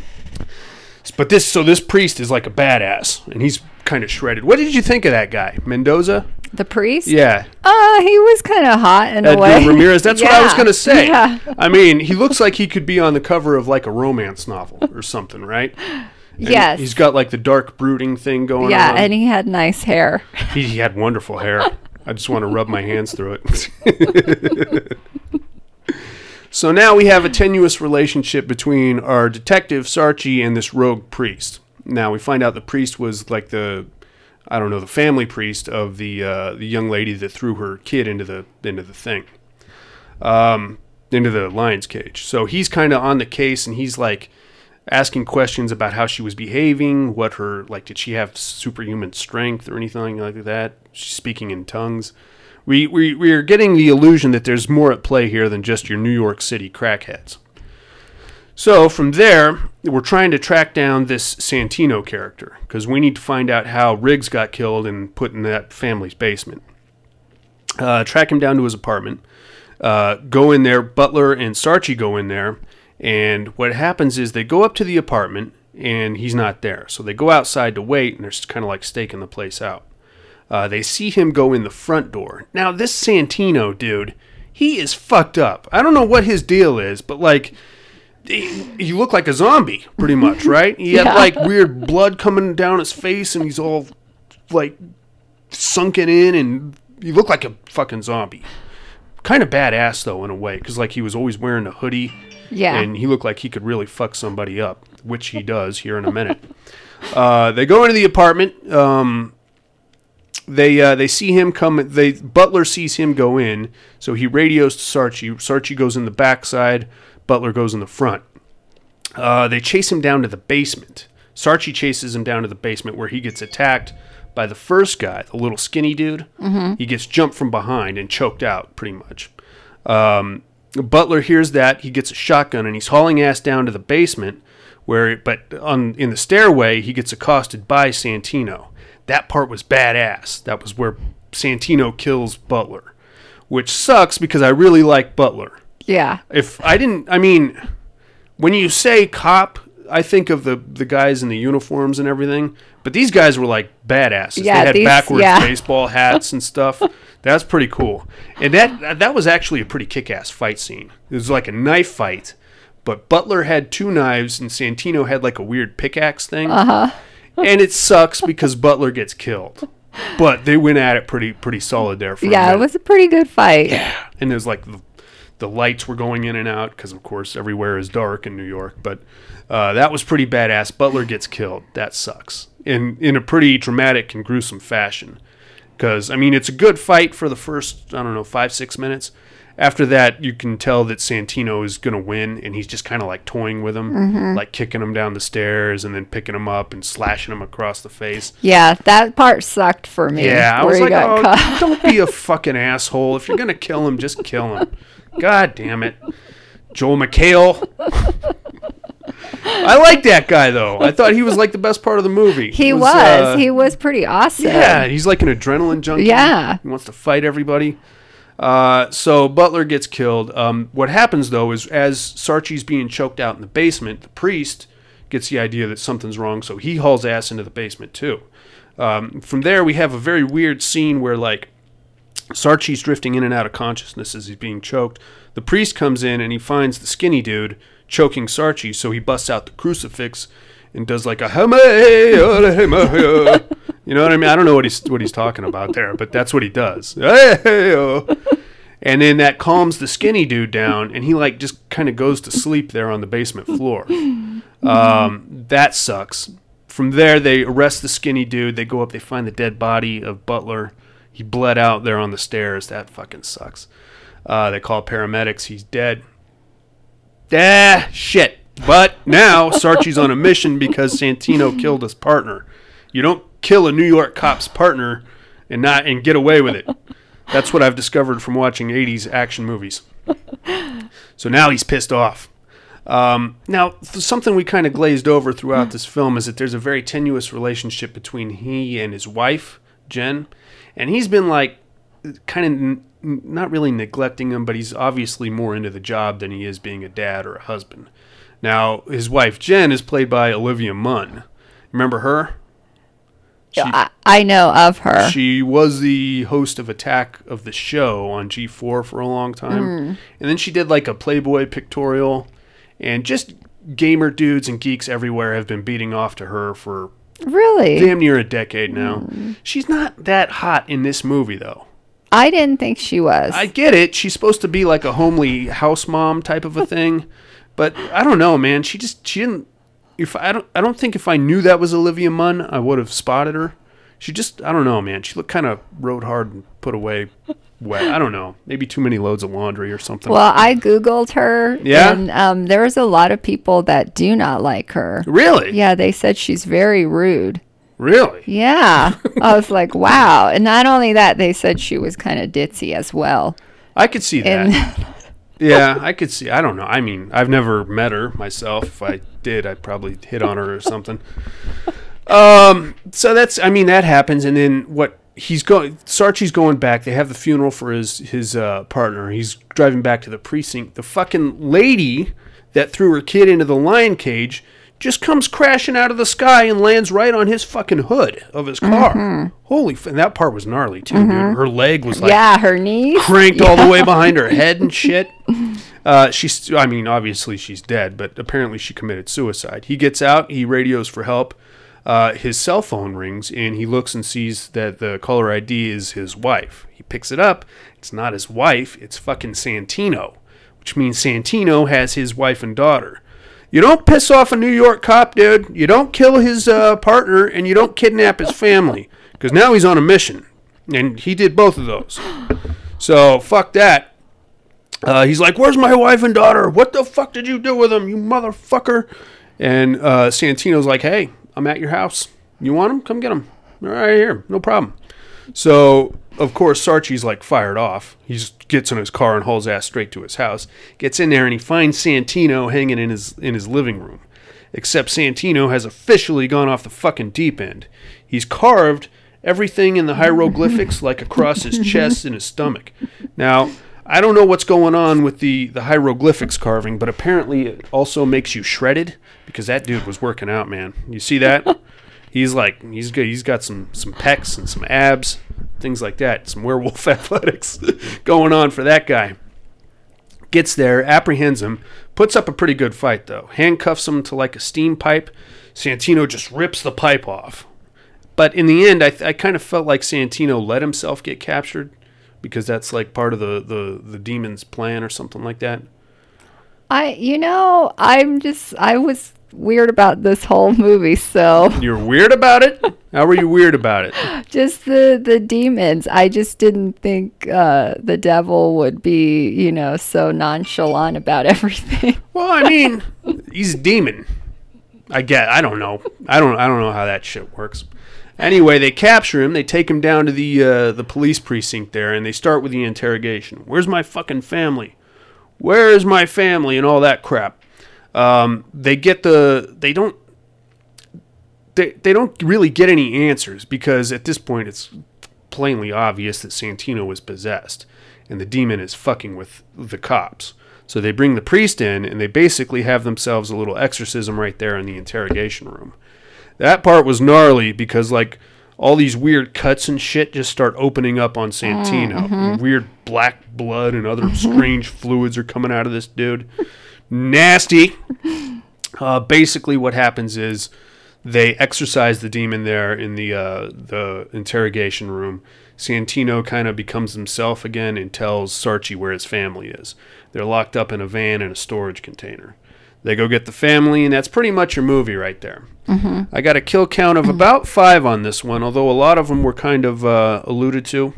But this, so this priest is like a badass, and he's kind of shredded. What did you think of that guy, Mendoza? The priest? Yeah. Uh, he was kind of hot in a Edgar way. Ramirez. That's yeah. what I was going to say. Yeah. I mean, he looks like he could be on the cover of like a romance novel or something, right? And yes. He's got like the dark brooding thing going yeah, on. Yeah, and he had nice hair. He, he had wonderful hair. I just want to rub my hands through it. So now we have a tenuous relationship between our detective, Sarchi, and this rogue priest. Now we find out the priest was like the, I don't know, the family priest of the uh, the young lady that threw her kid into the into the thing, um, into the lion's cage. So he's kind of on the case, and he's like asking questions about how she was behaving, what her, like, did she have superhuman strength or anything like that? She's speaking in tongues. We, we, we are getting the illusion that there's more at play here than just your New York City crackheads. So from there, we're trying to track down this Santino character, because we need to find out how Riggs got killed and put in that family's basement. Uh, track him down to his apartment. uh, go in there. Butler and Sarchi go in there, and what happens is they go up to the apartment, and he's not there. So they go outside to wait, and they're kind of like staking the place out. Uh, they see him go in the front door. Now, this Santino dude, he is fucked up. I don't know what his deal is, but like, he, he looked like a zombie, pretty much, right? He had Yeah. like weird blood coming down his face, and he's all like sunken in, and he looked like a fucking zombie. Kind of badass though, in a way, because like he was always wearing a hoodie. Yeah. And he looked like he could really fuck somebody up, which he does here in a minute. uh, they go into the apartment. Um, they uh, they see him come. They Butler sees him go in, so he radios to Sarchi. Sarchi goes in the backside. Butler goes in the front. Uh, they chase him down to the basement. Sarchi chases him down to the basement where he gets attacked by the first guy, the little skinny dude. Mhm. He gets jumped from behind and choked out, pretty much. Um, Butler hears that. He gets a shotgun and he's hauling ass down to the basement, where, but on in the stairway he gets accosted by Santino. That part was badass. That was where Santino kills Butler, which sucks because I really like Butler. Yeah. If I didn't, I mean, when you say cop, I think of the, the guys in the uniforms and everything, but these guys were like badasses. Yeah, they had these- backwards yeah. baseball hats and stuff. That's pretty cool. And that that was actually a pretty kick-ass fight scene. It was like a knife fight, but Butler had two knives and Santino had like a weird pickaxe thing. Uh-huh. And it sucks because Butler gets killed. But they went at it pretty pretty solid there for a Yeah, minute. it was a pretty good fight. Yeah. And there's like the, the lights were going in and out because, of course, everywhere is dark in New York. But uh, that was pretty badass. Butler gets killed. That sucks. In, in a pretty dramatic and gruesome fashion. Because, I mean, it's a good fight for the first, I don't know, five, six minutes. After that, you can tell that Santino is going to win, and he's just kind of like toying with him, Mhm. like kicking him down the stairs and then picking him up and slashing him across the face. Yeah, that part sucked for me. Yeah, I where was he like, got oh, caught. don't be a fucking asshole. If you're going to kill him, just kill him. God damn it. Joel McHale. I like that guy, though. I thought he was like the best part of the movie. He It was. uh, he was pretty awesome. Yeah, he's like an adrenaline junkie. Yeah. He wants to fight everybody. Uh, so Butler gets killed. Um, what happens, though, is as Sarchi's being choked out in the basement, the priest gets the idea that something's wrong, so he hauls ass into the basement, too. Um, from there, we have a very weird scene where, like, Sarchi's drifting in and out of consciousness as he's being choked. The priest comes in, and he finds the skinny dude choking Sarchi, so he busts out the crucifix and does like a you know what I mean? I don't know what he's what he's talking about there, but that's what he does. And then that calms the skinny dude down, and he like just kind of goes to sleep there on the basement floor. Um, that sucks. From there, they arrest the skinny dude. They go up. They find the dead body of Butler. He bled out there on the stairs. That fucking sucks. Uh, they call paramedics. He's dead. Ah, shit. But now Sarchi's on a mission because Santino killed his partner. You don't kill a New York cop's partner and not and get away with it. That's what I've discovered from watching eighties action movies. So now he's pissed off. Um, now, th- something we kind of glazed over throughout this film is that there's a very tenuous relationship between he and his wife, Jen. And he's been like kind of n- not really neglecting him, but he's obviously more into the job than he is being a dad or a husband. Now, his wife, Jen, is played by Olivia Munn. Remember her? She, I, I know of her. She was the host of Attack of the Show on G four for a long time. Mm. And then she did like a Playboy pictorial. And just gamer dudes and geeks everywhere have been beating off to her for Really? damn near a decade now. Mm. She's not that hot in this movie, though. I didn't think she was. I get it. She's supposed to be like a homely house mom type of a thing. But I don't know, man. She just, she didn't, if I don't, I don't think if I knew that was Olivia Munn, I would have spotted her. She just, I don't know, man. She looked kind of rode hard and put away wet. I don't know. Maybe too many loads of laundry or something. Well, I Googled her. Yeah? And um, there's a lot of people that do not like her. Really? Yeah, they said she's very rude. Really? Yeah. I was like, wow. And not only that, they said she was kind of ditzy as well. I could see that. And Yeah, I could see. I don't know. I mean, I've never met her myself. If I did, I'd probably hit on her or something. Um, so that's, I mean, that happens. And then what he's going. Sarchi's going back. They have the funeral for his his uh, partner. He's driving back to the precinct. The fucking lady that threw her kid into the lion cage just comes crashing out of the sky and lands right on his fucking hood of his car. Mm-hmm. Holy, f- and that part was gnarly too, mm-hmm. dude. Her leg was like, yeah, her knees cranked yeah. all the way behind her head and shit. Uh, she's, I mean, obviously she's dead, but apparently she committed suicide. He gets out, he radios for help. Uh, his cell phone rings, and he looks and sees that the caller I D is his wife. He picks it up. It's not his wife. It's fucking Santino, which means Santino has his wife and daughter. You don't piss off a New York cop, dude. You don't kill his uh, partner, and you don't kidnap his family, because now he's on a mission, and he did both of those. So, fuck that. Uh, he's like, where's my wife and daughter? What the fuck did you do with them, you motherfucker? And uh, Santino's like, hey, I'm at your house. You want them? Come get them. They're right here. No problem. So, of course, Sarchi's like fired off. He just gets in his car and hauls ass straight to his house. Gets in there and he finds Santino hanging in his in his living room. Except Santino has officially gone off the fucking deep end. He's carved everything in the hieroglyphics like across his chest and his stomach. Now, I don't know what's going on with the, the hieroglyphics carving, but apparently it also makes you shredded, because that dude was working out, man. You see that? He's like, he's good. He's got some, some pecs and some abs, things like that. Some werewolf athletics going on for that guy. Gets there, apprehends him, puts up a pretty good fight, though. Handcuffs him to like a steam pipe. Santino just rips the pipe off. But in the end, I, th- I kind of felt like Santino let himself get captured, because that's like part of the, the, the demon's plan or something like that. I, you know, I'm just, I was weird about this whole movie, so. You're weird about it? How were you weird about it? Just the, the demons. I just didn't think uh, the devil would be, you know, so nonchalant about everything. Well, I mean, he's a demon. I get, I don't know. I don't, I don't know how that shit works. Anyway, they capture him. They take him down to the uh, the police precinct there, and they start with the interrogation. Where's my fucking family? Where is my family? And all that crap. Um, they get the. They don't. They they don't really get any answers, because at this point it's plainly obvious that Santino is possessed, and the demon is fucking with the cops. So they bring the priest in, and they basically have themselves a little exorcism right there in the interrogation room. That part was gnarly, because like all these weird cuts and shit just start opening up on Santino. Mm-hmm. Weird black blood and other strange fluids are coming out of this dude. Nasty. Uh, basically what happens is they exorcise the demon there in the uh, the interrogation room. Santino kind of becomes himself again and tells Sarchi where his family is. They're locked up in a van in a storage container. They go get the family, and that's pretty much your movie right there. Mm-hmm. I got a kill count of about five on this one, although a lot of them were kind of uh, alluded to.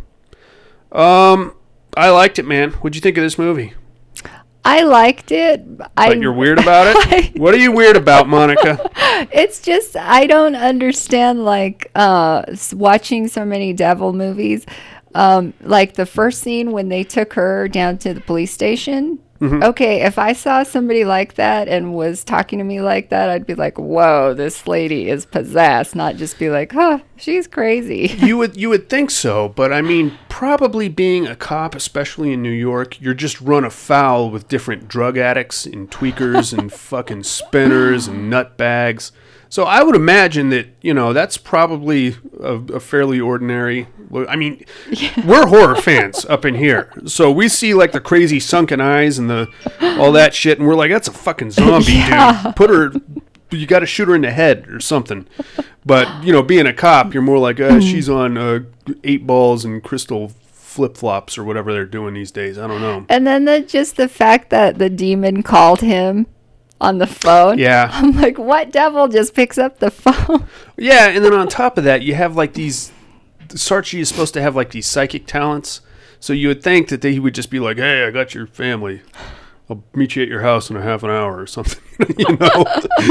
Um, I liked it, man. What'd you think of this movie? I liked it. But I, you're weird about it? I, what are you weird about, Monica? It's just, I don't understand, like, uh, watching so many devil movies. Um, like the first scene when they took her down to the police station. Mm-hmm. Okay, if I saw somebody like that and was talking to me like that, I'd be like, whoa, this lady is possessed, not just be like, huh, she's crazy. You would you would think so, but I mean, probably being a cop, especially in New York, you're just run afoul with different drug addicts and tweakers and fucking spinners and nutbags. So I would imagine that, you know, that's probably a, a fairly ordinary. I mean, yeah. We're horror fans up in here, so we see like the crazy sunken eyes and the all that shit, and we're like, that's a fucking zombie, yeah. dude. Put her, you got to shoot her in the head or something. But you know, being a cop, you're more like, uh, she's on uh, eight balls and crystal flip flops or whatever they're doing these days. I don't know. And then the, just the fact that the demon called him on the phone. Yeah. I'm like, what devil just picks up the phone? Yeah, and then on top of that, you have like these, Sarchi is supposed to have like these psychic talents, so you would think that they, he would just be like, hey, I got your family. I'll meet you at your house in a half an hour or something, you know?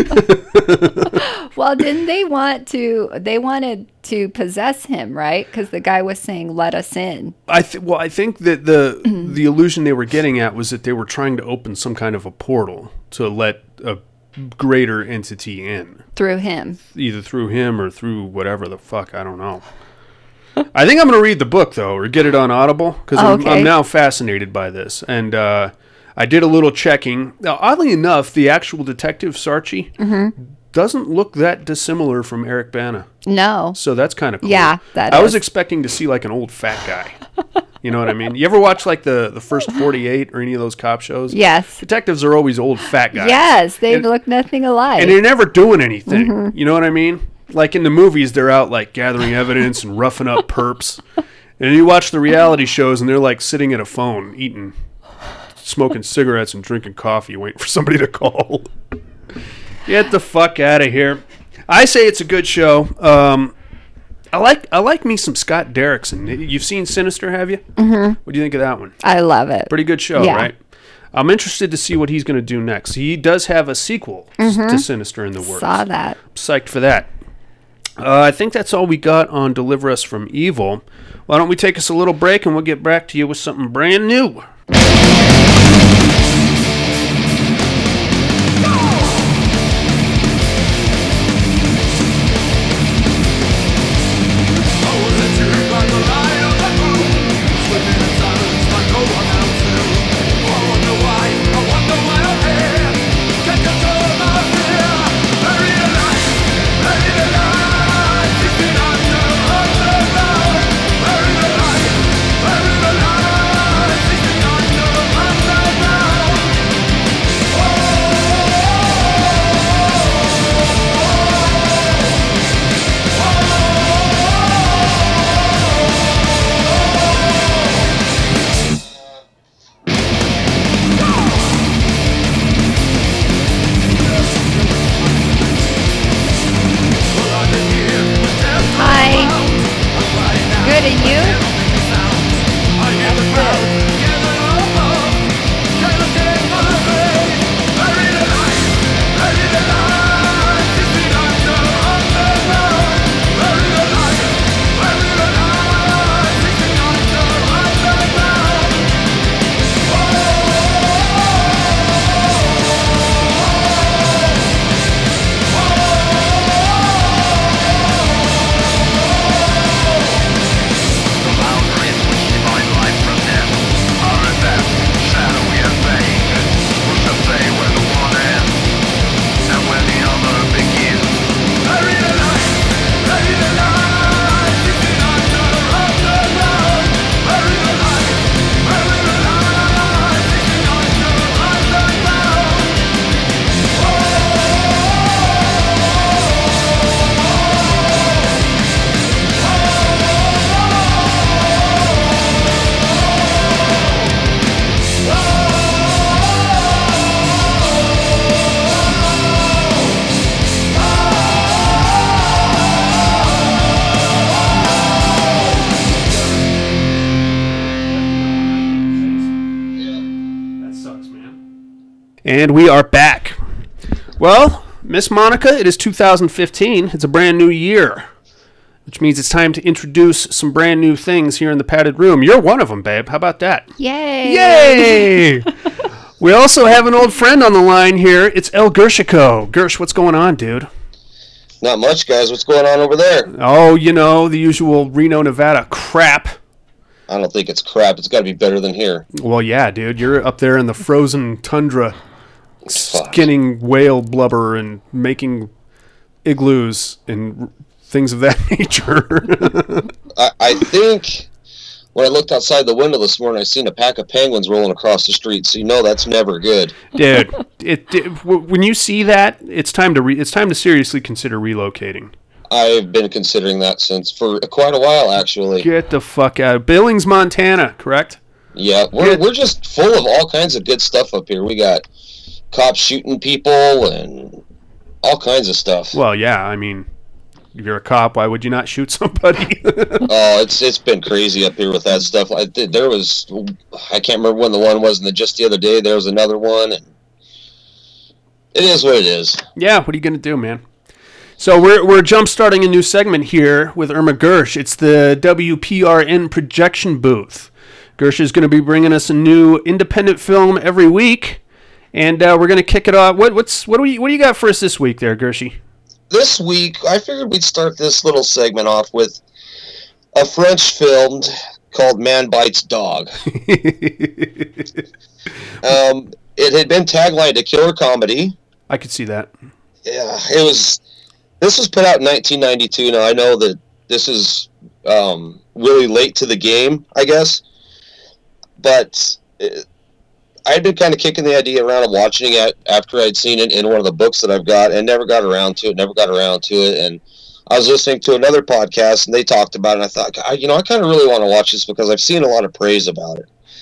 Well, didn't they want to, they wanted to possess him, right? Because the guy was saying, let us in. I th- Well, I think that the the illusion they were getting at was that they were trying to open some kind of a portal to let a greater entity in. Through him. Either through him or through whatever the fuck, I don't know. I think I'm going to read the book, though, or get it on Audible, because Oh, I'm, okay. I'm now fascinated by this. And uh, I did a little checking. Now, oddly enough, the actual detective, Sarchi, Mm-hmm. doesn't look that dissimilar from Eric Bana. No. So that's kind of cool. Yeah, that I is. was expecting to see, like, an old fat guy. You know what I mean? You ever watch, like, the, the first forty-eight or any of those cop shows? Yes. Detectives are always old fat guys. Yes, they And- look nothing alike. And they're never doing anything. Mhm. You know what I mean? Like in the movies, they're out like gathering evidence and roughing up perps. And you watch the reality shows and they're like sitting at a phone, eating, smoking cigarettes and drinking coffee, waiting for somebody to call. Get the fuck out of here. I say it's a good show. Um, I like I like me some Scott Derrickson. You've seen Sinister, have you? Mhm. What do you think of that one? I love it. Pretty good show, Yeah. right? I'm interested to see what he's going to do next. He does have a sequel s- Mhm. to Sinister in the works. Saw that. Psyched for that. Uh, I think that's all we got on Deliver Us from Evil. Why don't we take us a little break and we'll get back to you with something brand new. Hi. Good, and you? And we are back. Well, Miss Monica, it is two thousand fifteen. It's a brand new year, which means it's time to introduce some brand new things here in the padded room. You're one of them, babe. How about that? Yay. Yay! We also have an old friend on the line here. It's El Gershico. Gersh, what's going on, dude? Not much, guys. What's going on over there? Oh, you know, the usual Reno, Nevada crap. I don't think it's crap. It's got to be better than here. Well, yeah, dude. You're up there in the frozen tundra, skinning whale blubber and making igloos and r- things of that nature. I, I think when I looked outside the window this morning, I seen a pack of penguins rolling across the street. So you know that's never good. Dude, it, it w- when you see that, it's time to re- it's time to seriously consider relocating. I've been considering that since for quite a while, actually. Get the fuck out. Billings, Montana, correct? Yeah, we're we're just full of all kinds of good stuff up here. We got cops shooting people and all kinds of stuff. Well, yeah, I mean, if you're a cop, why would you not shoot somebody? Oh, it's it's been crazy up here with that stuff. I did, there was, I can't remember when the one was, and then just the other day there was another one, and it is what it is. Yeah, what are you gonna do, man? So we're we're jump starting a new segment here with Irma Gersh. It's the W P R N projection booth. Gersh is going to be bringing us a new independent film every week, and uh, we're going to kick it off. What what's what do we what do you got for us this week, there, Gershie? This week, I figured we'd start this little segment off with a French film called Man Bites Dog. um, it had been taglined a killer comedy. I could see that. Yeah, it was. This was put out in nineteen ninety-two. Now I know that this is um, really late to the game, I guess, but it, I'd been kind of kicking the idea around of watching it after I'd seen it in one of the books that I've got, and never got around to it. Never got around to it, and I was listening to another podcast, and they talked about it, and I thought, God, you know, I kind of really want to watch this because I've seen a lot of praise about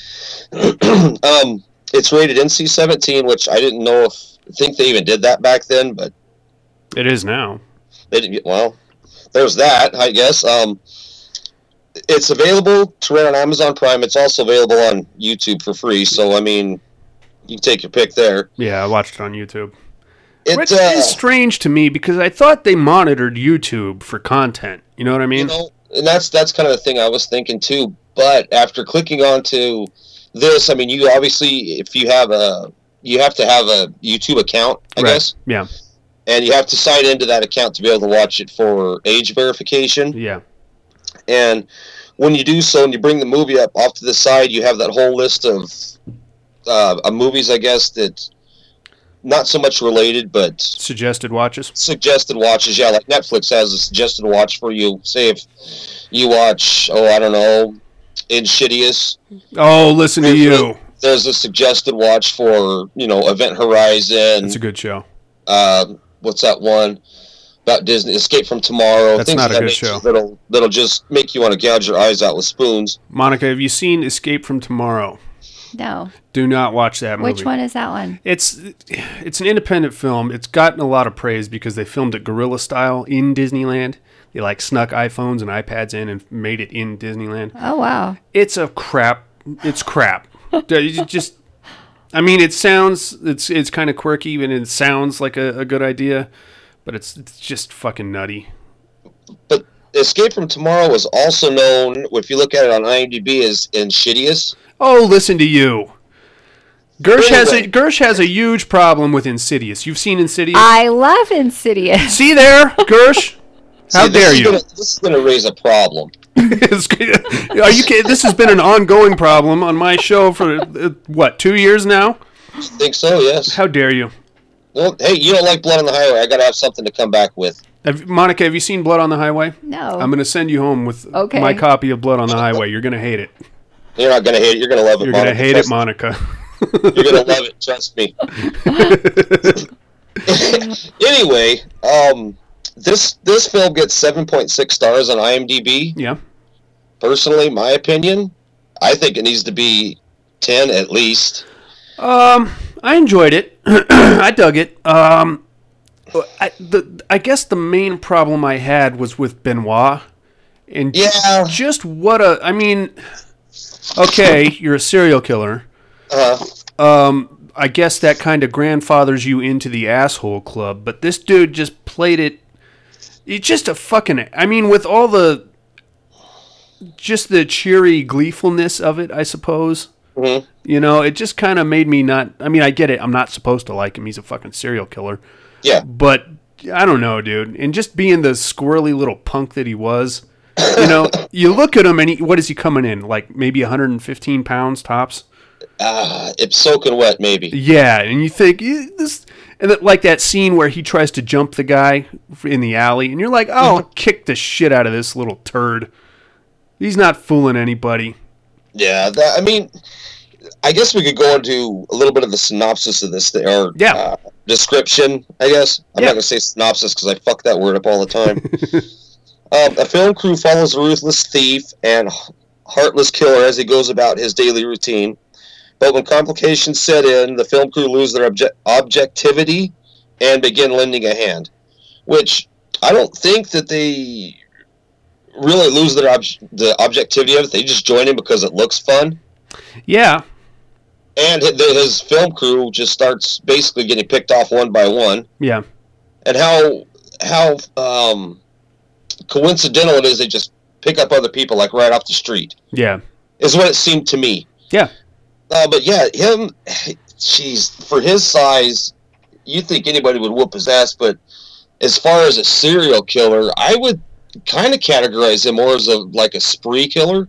it. um, it's rated N C seventeen, which I didn't know if I think they even did that back then, but it is now. They didn't get, well, there's that, I guess. Um, it's available to rent on Amazon Prime. It's also available on YouTube for free, so, I mean, you can take your pick there. Yeah, I watched it on YouTube. It, Which uh, is strange to me because I thought they monitored YouTube for content. You know what I mean? You know, and that's that's kind of the thing I was thinking too. But after clicking onto this, I mean, you obviously, if you have a, you have to have a YouTube account, I Right. guess, Yeah. and you have to sign into that account to be able to watch it for age verification. Yeah. And when you do so, and you bring the movie up off to the side, you have that whole list of uh, of movies, I guess, that. Not so much related, but suggested watches. Suggested watches, yeah. Like Netflix has a suggested watch for you. Say if you watch, oh, I don't know, Insidious. Oh, listen to you. There's a suggested watch for, you know, Event Horizon. That's a good show. Uh, what's that one about Disney? Escape from Tomorrow. That's Things not a that good make- show. That'll that'll just make you want to gouge your eyes out with spoons. Monica, have you seen Escape from Tomorrow? No. Do not watch that movie. Which one is that one? It's it's an independent film. It's gotten a lot of praise because they filmed it guerrilla style in Disneyland. They like snuck iPhones and iPads in and made it in Disneyland. Oh, wow. It's a crap. It's crap. You just, I mean, it sounds it's it's kind of quirky and it sounds like a, a good idea, but it's it's just fucking nutty. But Escape from Tomorrow was also known, if you look at it on IMDb, as Insidious. Oh, listen to you. Gersh has a Anyway. Gersh has a huge problem with Insidious. You've seen Insidious? I love Insidious. See there, Gersh? How See, this dare is you? Gonna, this is going to raise a problem. Are you kidding? This has been an ongoing problem on my show for uh, what, two years now? I think so, yes. How dare you? Well, hey, you don't like Blood on the Highway. I got to have something to come back with. Have, Monica, have you seen Blood on the Highway? No. I'm going to send you home with Okay. my copy of Blood on the Highway. You're going to hate it. You're not going to hate it. You're going to love it, You're going to Monica. hate it, Trust me. Monica. You're going to love it. Trust me. Anyway, um, this this film gets seven point six stars on IMDb. Yeah. Personally, my opinion, I think it needs to be ten at least. Um, I enjoyed it. I dug it. Um, I, the I guess the main problem I had was with Benoit, and yeah, just what a. I mean, okay, you're a serial killer. Uh, um, I guess that kind of grandfathers you into the asshole club, but this dude just played it. It's just a fucking. I mean, with all the, just the cheery gleefulness of it, I suppose. Mm-hmm. You know, it just kind of made me not. I mean, I get it. I'm not supposed to like him. He's a fucking serial killer. Yeah. But I don't know, dude. And just being the squirrely little punk that he was, you know, you look at him and he, what is he coming in? Like maybe one hundred fifteen pounds tops? Uh, it's soaking wet, maybe. Yeah, and you think eh, this, and that, like that scene where he tries to jump the guy in the alley, and you're like, "Oh, I'll kick the shit out of this little turd." He's not fooling anybody. Yeah, that, I mean, I guess we could go into a little bit of the synopsis of this, or yeah. uh, description. I guess I'm Yeah. not gonna say synopsis because I fuck that word up all the time. um, a film crew follows a ruthless thief and heartless killer as he goes about his daily routine. But when complications set in, the film crew lose their obje- objectivity and begin lending a hand. Which I don't think that they really lose their ob- the objectivity of it. They just join in because it looks fun. Yeah. And his, his film crew just starts basically getting picked off one by one. Yeah. And how how um, coincidental it is they just pick up other people like right off the street. Yeah. Is what it seemed to me. Yeah. Uh, but yeah, him, jeez, for his size, you think anybody would whoop his ass, but as far as a serial killer, I would kind of categorize him more as a like a spree killer.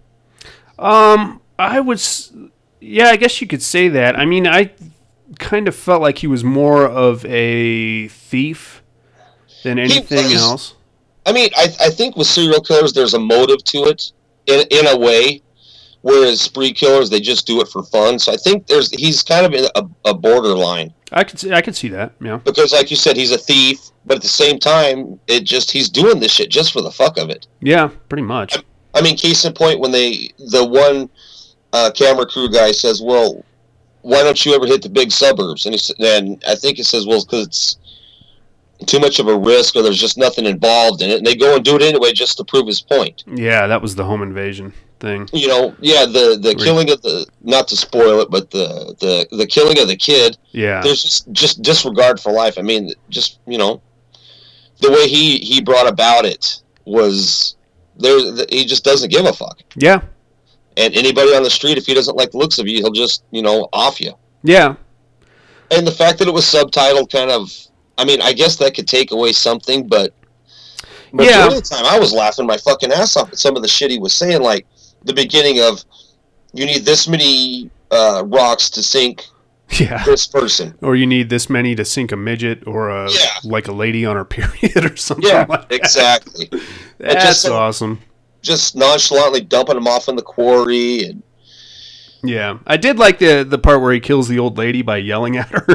Um, I would, s- yeah, I guess you could say that. I mean, I kind of felt like he was more of a thief than anything was- else. I mean, I I think with serial killers, there's a motive to it in in a way, whereas spree killers they just do it for fun. So I think there's he's kind of in a, a borderline. I could see, I could see that. Yeah. Because, like you said, he's a thief, but at the same time, it just he's doing this shit just for the fuck of it. Yeah, pretty much. I mean, case in point, when they the one uh, camera crew guy says, "Well, why don't you ever hit the big suburbs?" And he sa- and I think he says, "Well, because it's too much of a risk, or there's just nothing involved in it." And they go and do it anyway, just to prove his point. Yeah, that was the home invasion thing. You know, yeah, the the Right. killing of the not to spoil it, but the the the killing of the kid. Yeah. There's just just disregard for life. I mean, just you know, the way he he brought about it was there. He just doesn't give a fuck. Yeah. And anybody on the street, if he doesn't like the looks of you, he'll just you know off you. Yeah. And the fact that it was subtitled, kind of, I mean, I guess that could take away something, but majority Yeah. of the time I was laughing my fucking ass off at some of the shit he was saying, like the beginning of, you need this many uh, rocks to sink Yeah. this person. Or you need this many to sink a midget, or a Yeah. like a lady on her period, or something. Yeah, like that. exactly. And That's just, uh, awesome. Just nonchalantly dumping them off in the quarry. And Yeah, I did like the the part where he kills the old lady by yelling at her.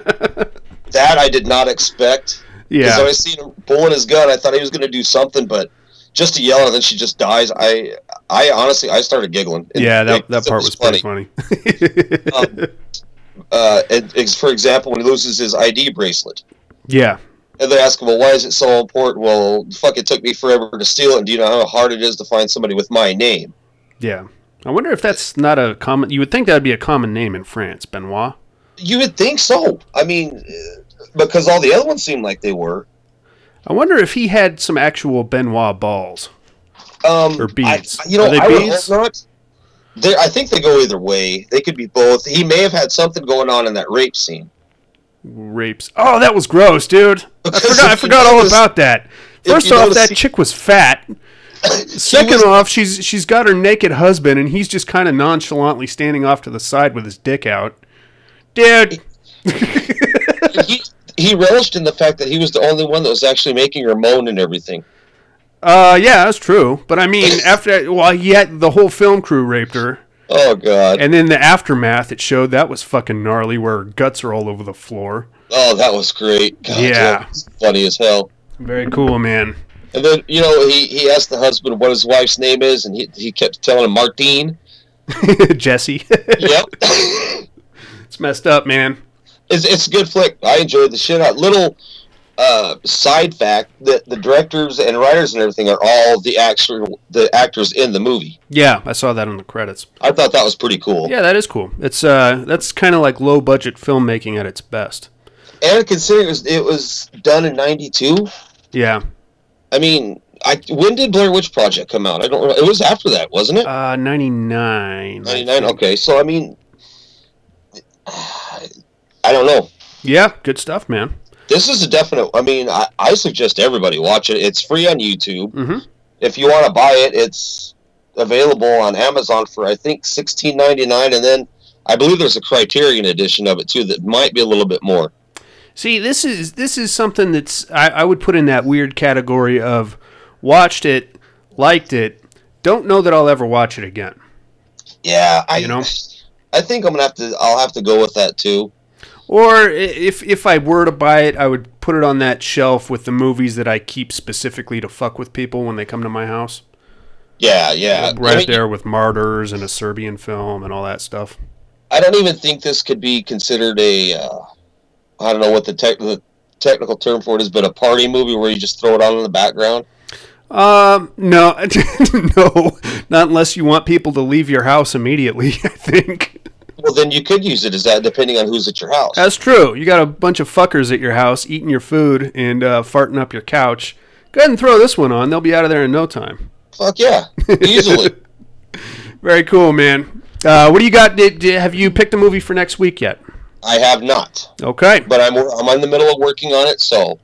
that I did not expect. Yeah. Because I seen him pulling his gun, I thought he was going to do something, but just to yell and then she just dies. I, I honestly, I started giggling. And Yeah, that it- that it part was pretty funny. um, uh, and, ex- for example, when he loses his I D bracelet, Yeah, and they ask him, "Well, why is it so important?" Well, fuck, it took me forever to steal it. And do you know how hard it is to find somebody with my name? yeah. I wonder if that's not a common. You would think that would be a common name in France, Benoit. You would think so. I mean, uh, because all the other ones seemed like they were. I wonder if he had some actual Benoit balls Um, or beads. I, you know, Are they I would beads? hope not. They, I think they go either way. They could be both. He may have had something going on in that rape scene. Rapes. Oh, that was gross, dude. I Because forgot. I if you forgot all notice- about that. if First you off, notice- that chick was fat. Second off, she's she's got her naked husband, and he's just kind of nonchalantly standing off to the side with his dick out. Dude. he he relished in the fact that he was the only one that was actually making her moan and everything. Uh, yeah, that's true. But I mean, after well, he had the whole film crew raped her. Oh god! And then the aftermath, it showed that was fucking gnarly, where her guts are all over the floor. Oh, that was great. God, Yeah. that was funny as hell. Very cool, man. And then you know he, he asked the husband what his wife's name is, and he he kept telling him Martine. Jesse. Yep. It's messed up, man. It's it's a good flick. I enjoyed the shit out. Little uh, side fact that the directors and writers and everything are all the actor the actors in the movie. Yeah, I saw that on the credits. I thought that was pretty cool. Yeah, that is cool. It's uh, that's kind of like low budget filmmaking at its best. And considering it was, it was done in ninety-two, Yeah. I mean, I when did Blair Witch Project come out? I don't. It was after that, wasn't it? Uh, ninety-nine. ninety-nine. Okay, so I mean, I don't know. Yeah, good stuff, man. This is a definite. I mean, I, I suggest everybody watch it. It's free on YouTube. Mm-hmm. If you want to buy it, it's available on Amazon for I think sixteen ninety-nine, and then I believe there's a Criterion edition of it too that might be a little bit more. See, this is this is something that's I, I would put in that weird category of watched it, liked it, don't know that I'll ever watch it again. Yeah, I You know? I think I'm gonna have to. I'll have to go with that too. Or i- if if I were to buy it, I would put it on that shelf with the movies that I keep specifically to fuck with people when they come to my house. Yeah, yeah. Right I mean, there with Martyrs and a Serbian film and all that stuff. I don't even think this could be considered a. Uh, I don't know what the, tech, the technical term for it is, but a party movie where you just throw it on in the background. Um, no, no, not unless you want people to leave your house immediately, I think. Well, then you could use it as that, depending on who's at your house. That's true. You got a bunch of fuckers at your house eating your food and uh, farting up your couch. Go ahead and throw this one on. They'll be out of there in no time. Fuck yeah, easily. Very cool, man. Uh, what do you got? Did, did, have you picked a movie for next week yet? I have not. Okay. But I'm I'm in the middle of working on it, so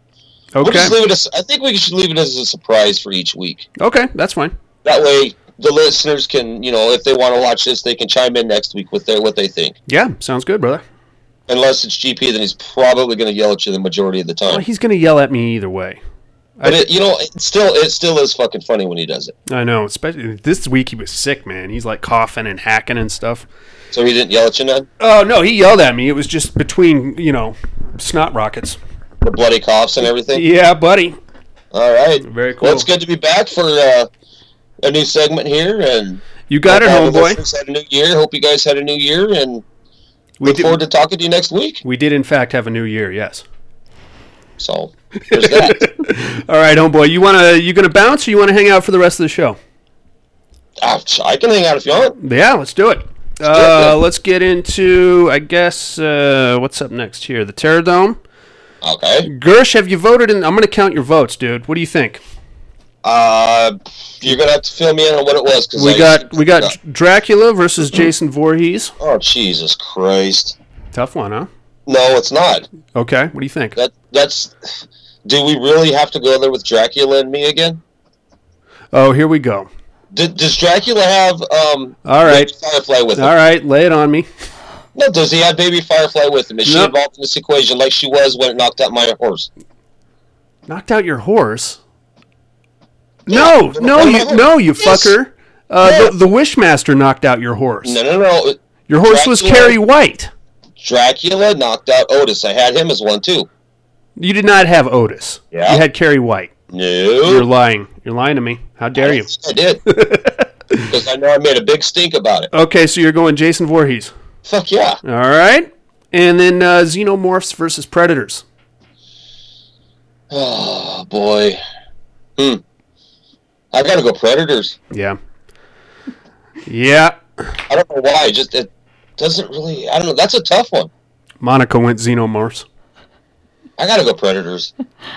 We'll Okay. just leave it as, I think we should leave it as a surprise for each week. Okay, that's fine. That way, the listeners can, you know, if they want to watch this, they can chime in next week with their what they think. Yeah, sounds good, brother. Unless it's G P, then he's probably going to yell at you the majority of the time. Well, he's going to yell at me either way. But it, you know, it still it still is fucking funny when he does it. I know, especially this week he was sick, man. He's like coughing and hacking and stuff. So he didn't yell at you none? Oh, no, he yelled at me. It was just between, you know, snot rockets. The bloody coughs and everything? Yeah, buddy. All right. Very cool. Well, it's good to be back for uh, a new segment here. And you got it, homeboy. Had a new year. Hope you guys had a new year, and we look did, forward to talking to you next week. We did, in fact, have a new year, yes. So, there's that. All right, homeboy. You wanna you gonna bounce, or you wanna hang out for the rest of the show? Uh, I can hang out if you want. Yeah, let's do it. Let's, uh, let's get into, I guess, uh, what's up next here? The Terror Dome. Okay. Gersh, have you voted in? I'm going to count your votes, dude. What do you think? Uh, you're going to have to fill me in on what it was. Cause we I got we got Dracula versus Jason Voorhees. Oh, Jesus Christ. Tough one, huh? No, it's not. Okay, what do you think? That That's... Do we really have to go there with Dracula and me again? Oh, here we go. D- does Dracula have um? All right. Baby Firefly with him? All right, lay it on me. No, does he have Baby Firefly with him? Is Nope. she involved in this equation like she was when it knocked out my horse? Knocked out your horse? No, Yeah, no, my you, horse. no, you Yes. fucker. Uh, Yeah. the, the Wishmaster knocked out your horse. No, no, no. Your horse was Dracula- Carrie White. Dracula knocked out Otis. I had him as one too. You did not have Otis. Yeah. You had Carrie White. No. You're lying. You're lying to me. How dare you? I did. Because I know I made a big stink about it. Okay, so you're going Jason Voorhees. Fuck yeah. All right. And then uh, Xenomorphs versus Predators. Oh, boy. Hmm. I gotta go Predators. Yeah. Yeah. I don't know why. Just it doesn't really. I don't know. That's a tough one. Monica went Xenomorphs. I gotta go Predators.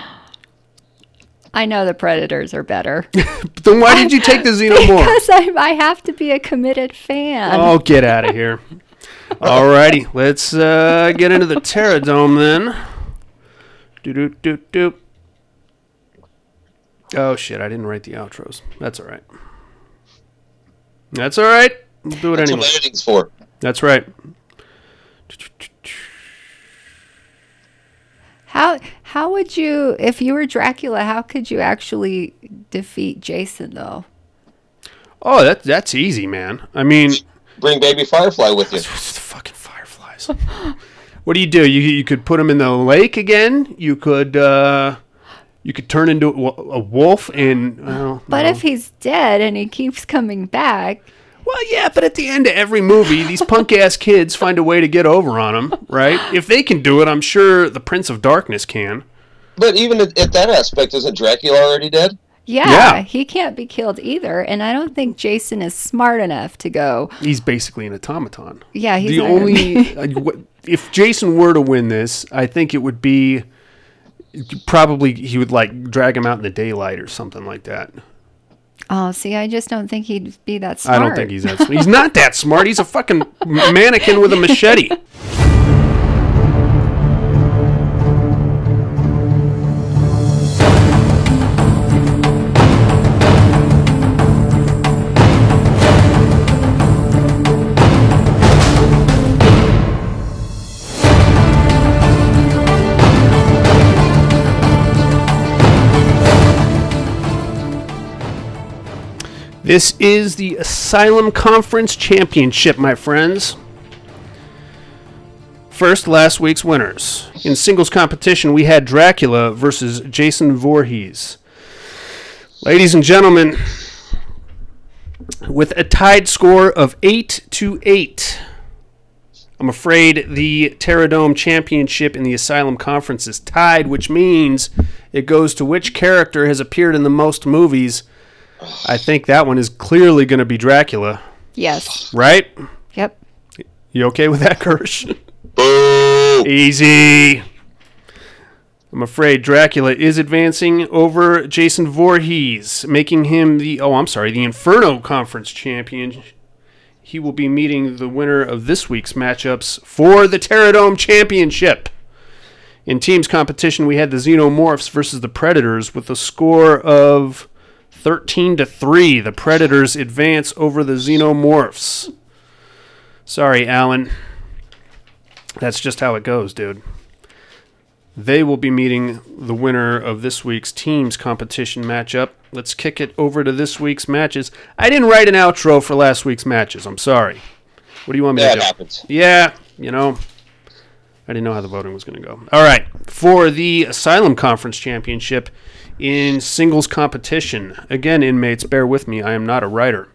I know the Predators are better. Then why did you take the Xenomorphs? Because I, I have to be a committed fan. Oh, get out of here. All righty. Let's uh, get into the Terror Dome then. Do-do-do-do. Oh, shit. I didn't write the outros. That's all right. That's all right. We'll do it That's anyway. what editing's for. That's right. How how would you, if you were Dracula, how could you actually defeat Jason, though? Oh, that, that's easy, man. I mean... Bring Baby Firefly with you. Fucking fireflies. What do you do? You you could put him in the lake again. You could uh, you could turn into a, a wolf and. Well, But no. if he's dead and he keeps coming back, Well, yeah, but at the end of every movie, these punk ass kids find a way to get over on him, right? If they can do it, I'm sure the Prince of Darkness can. But even at, at that aspect, isn't Dracula already dead? yeah, Yeah. he can't be killed either. And I don't think Jason is smart enough to go. He's basically an automaton. Yeah, he's the not gonna only. uh, what- if Jason were to win this, I think it would be probably he would like drag him out in the daylight or something like that. Oh, see, I just don't think he'd be that smart. I don't think he's that smart. He's not that smart. He's a fucking mannequin with a machete. This is the Asylum Conference Championship, my friends. First, last week's winners. In singles competition, we had Dracula versus Jason Voorhees. Ladies and gentlemen, with a tied score of eight to eight, I'm afraid the Terradome Championship in the Asylum Conference is tied, which means it goes to which character has appeared in the most movies. I think that one is clearly going to be Dracula. Yes. Right? Yep. You okay with that, Kirsch? Boo! Easy. I'm afraid Dracula is advancing over Jason Voorhees, making him the, oh, I'm sorry, the Inferno Conference champion. He will be meeting the winner of this week's matchups for the Terradome Championship. In teams competition, we had the Xenomorphs versus the Predators with a score of thirteen to three. The Predators advance over the Xenomorphs. Sorry, Alan. That's just how it goes, dude. They will be meeting the winner of this week's teams competition matchup. Let's kick it over to this week's matches. I didn't write an outro for last week's matches. I'm sorry. What do you want me yeah, to do? That happens. Yeah, you know, I didn't know how the voting was going to go. All right, for the Asylum Conference Championship in singles competition. Again, inmates, bear with me. I am not a writer.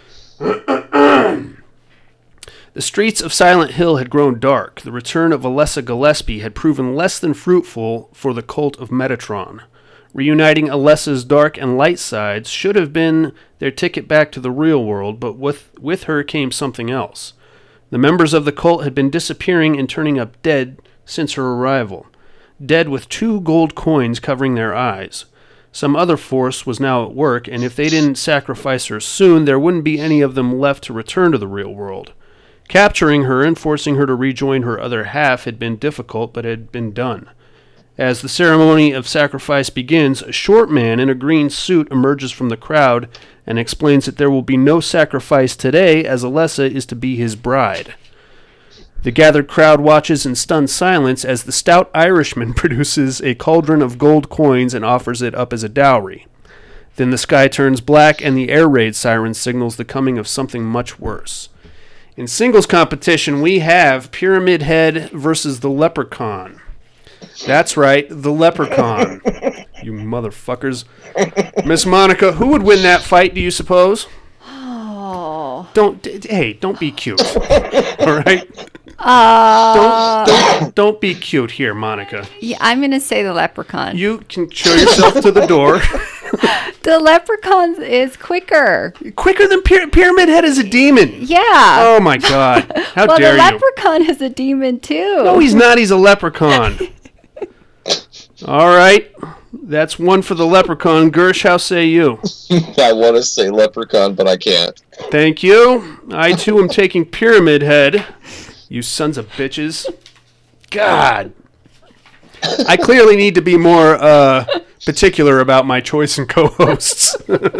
The streets of Silent Hill had grown dark. The return of Alessa Gillespie had proven less than fruitful for the cult of Metatron. Reuniting Alessa's dark and light sides should have been their ticket back to the real world, but with, with her came something else. The members of the cult had been disappearing and turning up dead since her arrival. Dead with two gold coins covering their eyes. Some other force was now at work, and if they didn't sacrifice her soon, there wouldn't be any of them left to return to the real world. Capturing her and forcing her to rejoin her other half had been difficult, but had been done. As the ceremony of sacrifice begins, a short man in a green suit emerges from the crowd and explains that there will be no sacrifice today, as Alessa is to be his bride. The gathered crowd watches in stunned silence as the stout Irishman produces a cauldron of gold coins and offers it up as a dowry. Then the sky turns black and the air raid siren signals the coming of something much worse. In singles competition, we have Pyramid Head versus the Leprechaun. That's right, the Leprechaun. You motherfuckers. Miss Monica, who would win that fight, do you suppose? Oh. Don't, d- hey, don't be cute. All right? Uh, don't, don't, don't be cute here, Monica. Yeah, I'm going to say the Leprechaun. You can show yourself to the door. The Leprechaun is quicker. Quicker than Py- Pyramid Head is a demon. Yeah. Oh, my God. How well, dare you. Well, the Leprechaun is a demon, too. No, he's not. He's a leprechaun. All right. That's one for the Leprechaun. Gersh, how say you? I want to say Leprechaun, but I can't. Thank you. I, too, am taking Pyramid Head. You sons of bitches. God. I clearly need to be more uh, particular about my choice in co-hosts.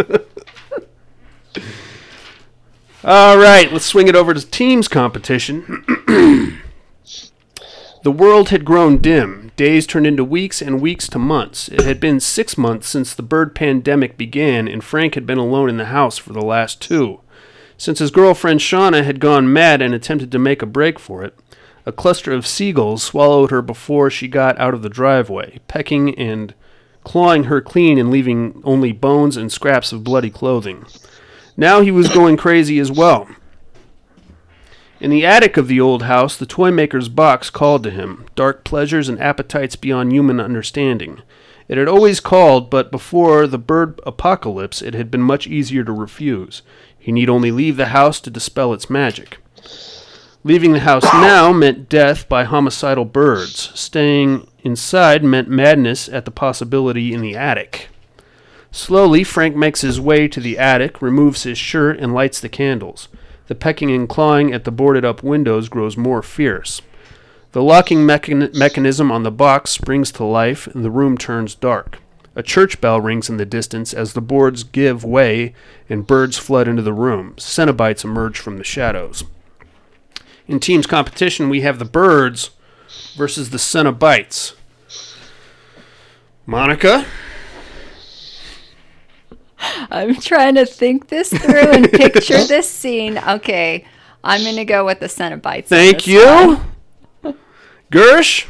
All right, let's swing it over to teams competition. The world had grown dim. Days turned into weeks and weeks to months. It had been six months since the bird pandemic began, and Frank had been alone in the house for the last two. Since his girlfriend Shauna had gone mad and attempted to make a break for it, a cluster of seagulls swallowed her before she got out of the driveway, pecking and clawing her clean and leaving only bones and scraps of bloody clothing. Now he was going crazy as well. In the attic of the old house, the toy maker's box called to him, dark pleasures and appetites beyond human understanding. It had always called, but before the bird apocalypse, it had been much easier to refuse. He need only leave the house to dispel its magic. Leaving the house now meant death by homicidal birds. Staying inside meant madness at the possibility in the attic. Slowly, Frank makes his way to the attic, removes his shirt, and lights the candles. The pecking and clawing at the boarded-up windows grows more fierce. The locking mechan- mechanism on the box springs to life, and the room turns dark. A church bell rings in the distance as the boards give way and birds flood into the room. Cenobites emerge from the shadows. In teams competition, we have the birds versus the Cenobites. Monica? I'm trying to think this through and picture this scene. Okay, I'm going to go with the Cenobites. Thank you. One. Gersh?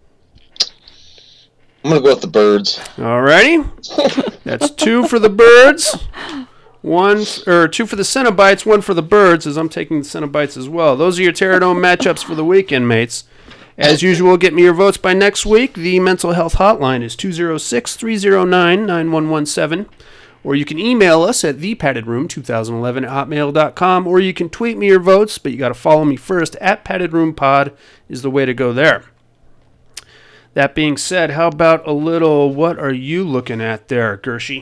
I'm going to go with the birds. Alrighty. That's two for the birds. One, or two for the Cenobites, one for the birds, as I'm taking the Cenobites as well. Those are your Terradome matchups for the weekend, mates. As usual, get me your votes by next week. The mental health hotline is two oh six, three oh nine, nine one one seven. Or you can email us at the padded room twenty eleven at hotmail dot com, or you can tweet me your votes, but you got to follow me first. At padded room pod is the way to go there. That being said, how about a little, what are you looking at there, Gershie?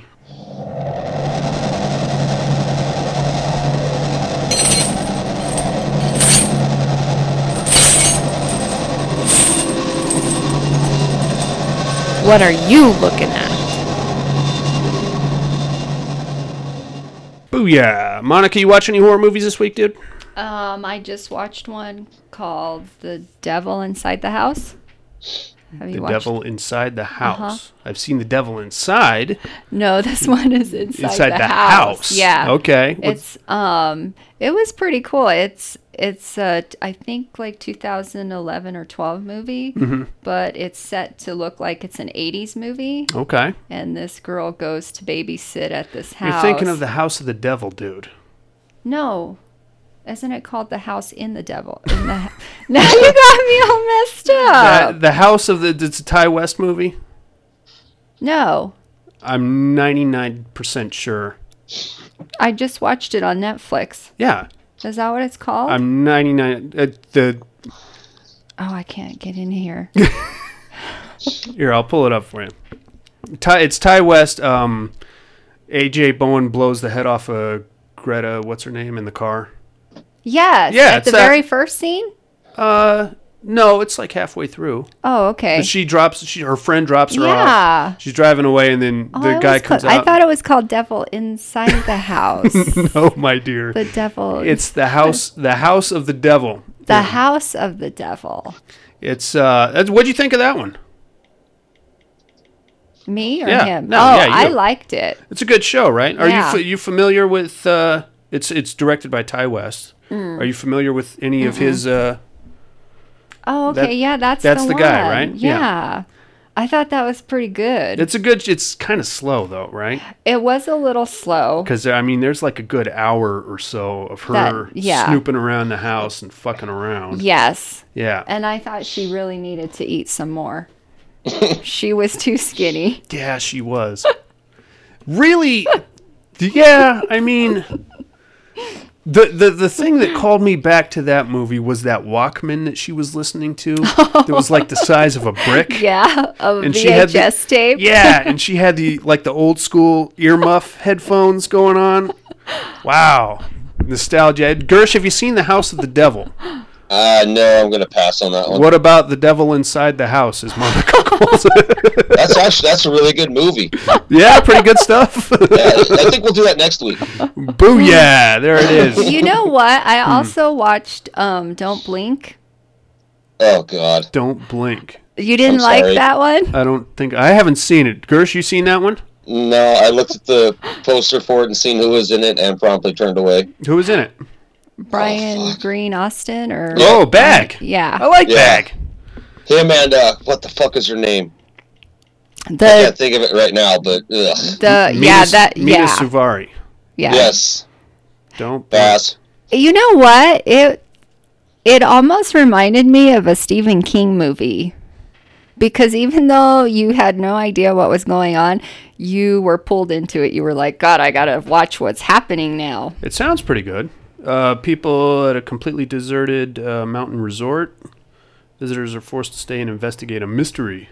What are you looking at? Booyah. Monica, you watch any horror movies this week, dude? Um, I just watched one called The Devil Inside the House. Have you The watched? Devil Inside the House. Uh-huh. I've seen The Devil Inside. No, this one is inside, Inside the, the house. house. Yeah. Okay. What's- It's um, it was pretty cool. It's it's uh, t- I think like two thousand eleven or twelve movie, Mhm. but it's set to look like it's an eighties movie. Okay. And this girl goes to babysit at this house. You're thinking of The House of the Devil, dude. No. Isn't it called The House in the Devil? In the, now you got me all messed up. The, the House of the... It's a Ty West movie? No. I'm ninety-nine percent sure. I just watched it on Netflix. Yeah. Is that what it's called? I'm ninety-nine... Uh, the Oh, I can't get in here. Here, I'll pull it up for you. Ty, it's Ty West. Um, A J Bowen blows the head off of Greta, what's her name, in the car. Yes. Yeah, At it's the that- very first scene? Uh, no, it's like halfway through. Oh, okay. But she drops, she, her friend drops her Yeah. off. She's driving away, and then Oh, the it guy was comes called- out. I thought it was called Devil Inside the House. No, my dear. The Devil. It's the house, the house of the devil. The House of the Devil. It's uh, that's- what'd you think of that one? Me or Yeah, him? no, oh, yeah, you. I liked it. It's a good show, right? Are Yeah. you fa- you familiar with? Uh, it's it's directed by Ty West. Mm. Are you familiar with any of Mm-mm. his? Uh, Oh, okay. That- yeah, that's that's the, the guy, one. right? Yeah. Yeah. I thought that was pretty good. it's a good. It's kind of slow though, right? It was a little slow. Because I mean, there's like a good hour or so of her That- yeah. snooping around the house and fucking around. Yes. Yeah. And I thought she really needed to eat some more. She was too skinny. Yeah, she was. Really? Yeah, I mean, the, the the thing that called me back to that movie was that Walkman that she was listening to. That was like the size of a brick. Yeah, a And V she had H the- S tape. Yeah, and she had the like the old school earmuff headphones going on. Wow, nostalgia. Gersh, have you seen The House of the Devil? Uh, no, I'm gonna pass on that one. What about The Devil Inside the House? As Monica calls it. That's actually that's a really good movie. Yeah, pretty good stuff. Yeah, I think we'll do that next week. Booyah! There it is. You know what? I Hmm. also watched um, Don't Blink. Oh God! Don't blink. You didn't I'm like sorry. that one? I don't think I haven't seen it. Gersh, you seen that one? No, I looked at the poster for it and seen who was in it, and promptly turned away. Who was in it? Brian Green Austin or Oh, Bag. Yeah. I like Yeah. Bag. Him and uh, what the fuck is her name? I The can't think of it right now, but ugh. the Mina, yeah that Mina yeah Suvari. yeah. Yes, Don't blink. pass. You know what? It it almost reminded me of a Stephen King movie. Because even though you had no idea what was going on, you were pulled into it. You were like, God, I gotta watch what's happening now. It sounds pretty good. Uh, people at a completely deserted uh, mountain resort. Visitors are forced to stay and investigate a mystery.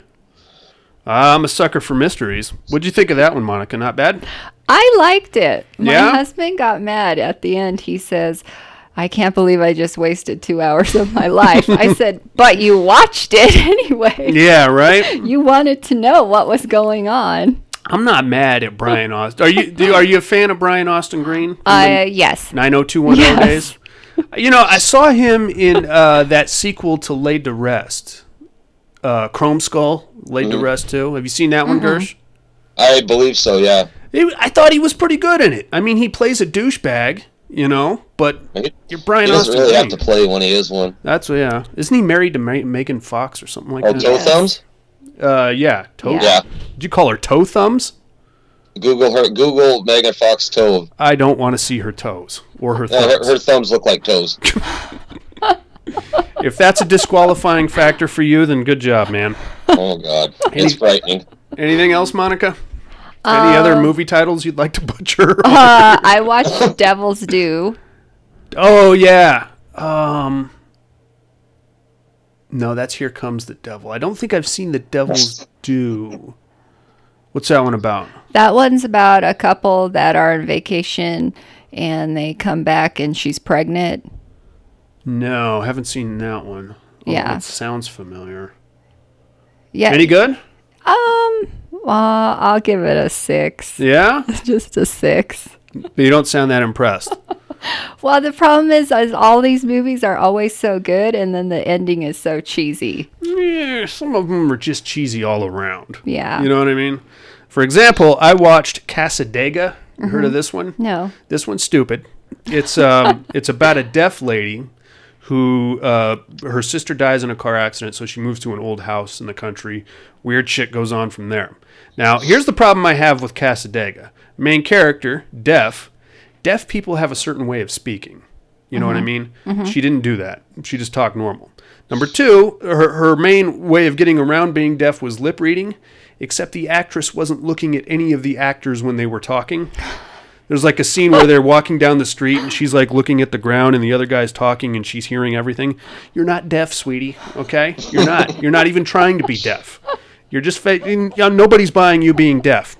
I'm a sucker for mysteries. What'd you think of that one, Monica? Not bad? I liked it. My Yeah? husband got mad at the end. He says, I can't believe I just wasted two hours of my life. I said, but you watched it anyway. Yeah, right? You wanted to know what was going on. I'm not mad at Brian Austin. Are you do, Are you a fan of Brian Austin Green? Uh, yes. nine oh two one oh Yes. days? You know, I saw him in uh, that sequel to Laid to Rest. Uh, Chrome Skull, Laid to Mhm. Rest too. Have you seen that one, Mhm. Gersh? I believe so. Yeah. It, I thought he was pretty good in it. I mean, he plays a douchebag, you know, but He, you're Brian he doesn't Austin really Green. have to play when he is one. That's yeah. Isn't he married to Ma- Megan Fox or something like Oh, that? toe thumbs. Uh, yeah, toe. Yeah. Yeah. Did you call her toe thumbs? Google her. Google Megan Fox toe. I don't want to see her toes or her Uh, her, thumbs. her thumbs look like toes. If that's a disqualifying factor for you, then good job, man. Oh God, Any- it's frightening. Anything else, Monica? Any other Um, movie titles you'd like to butcher? Uh, I watched Devil's Due. Oh yeah. Um. No, that's Here Comes the Devil. I don't think I've seen The Devil's Due. What's that one about? That one's about a couple that are on vacation and they come back and she's pregnant. No, haven't seen that one. Oh, Yeah. It sounds familiar. Yeah. Any good? Um, well, I'll give it a six. Yeah? Just a six. But you don't sound that impressed. Well, the problem is, is all these movies are always so good, and then the ending is so cheesy. Yeah, some of them are just cheesy all around. Yeah. You know what I mean? For example, I watched Casadega. You heard of this one? No. This one's stupid. It's um, it's about a deaf lady who uh, her sister dies in a car accident, so she moves to an old house in the country. Weird shit goes on from there. Now, here's the problem I have with Casadega. Main character, deaf. Deaf people have a certain way of speaking. You know Mhm. what I mean? Mhm. She didn't do that. She just talked normal. Number two, her, her main way of getting around being deaf was lip reading, except the actress wasn't looking at any of the actors when they were talking. There's like a scene where they're walking down the street and she's like looking at the ground and the other guy's talking and she's hearing everything. You're not deaf, sweetie, okay? You're not. You're not even trying to be deaf. You're just fa- you know, nobody's buying you being deaf.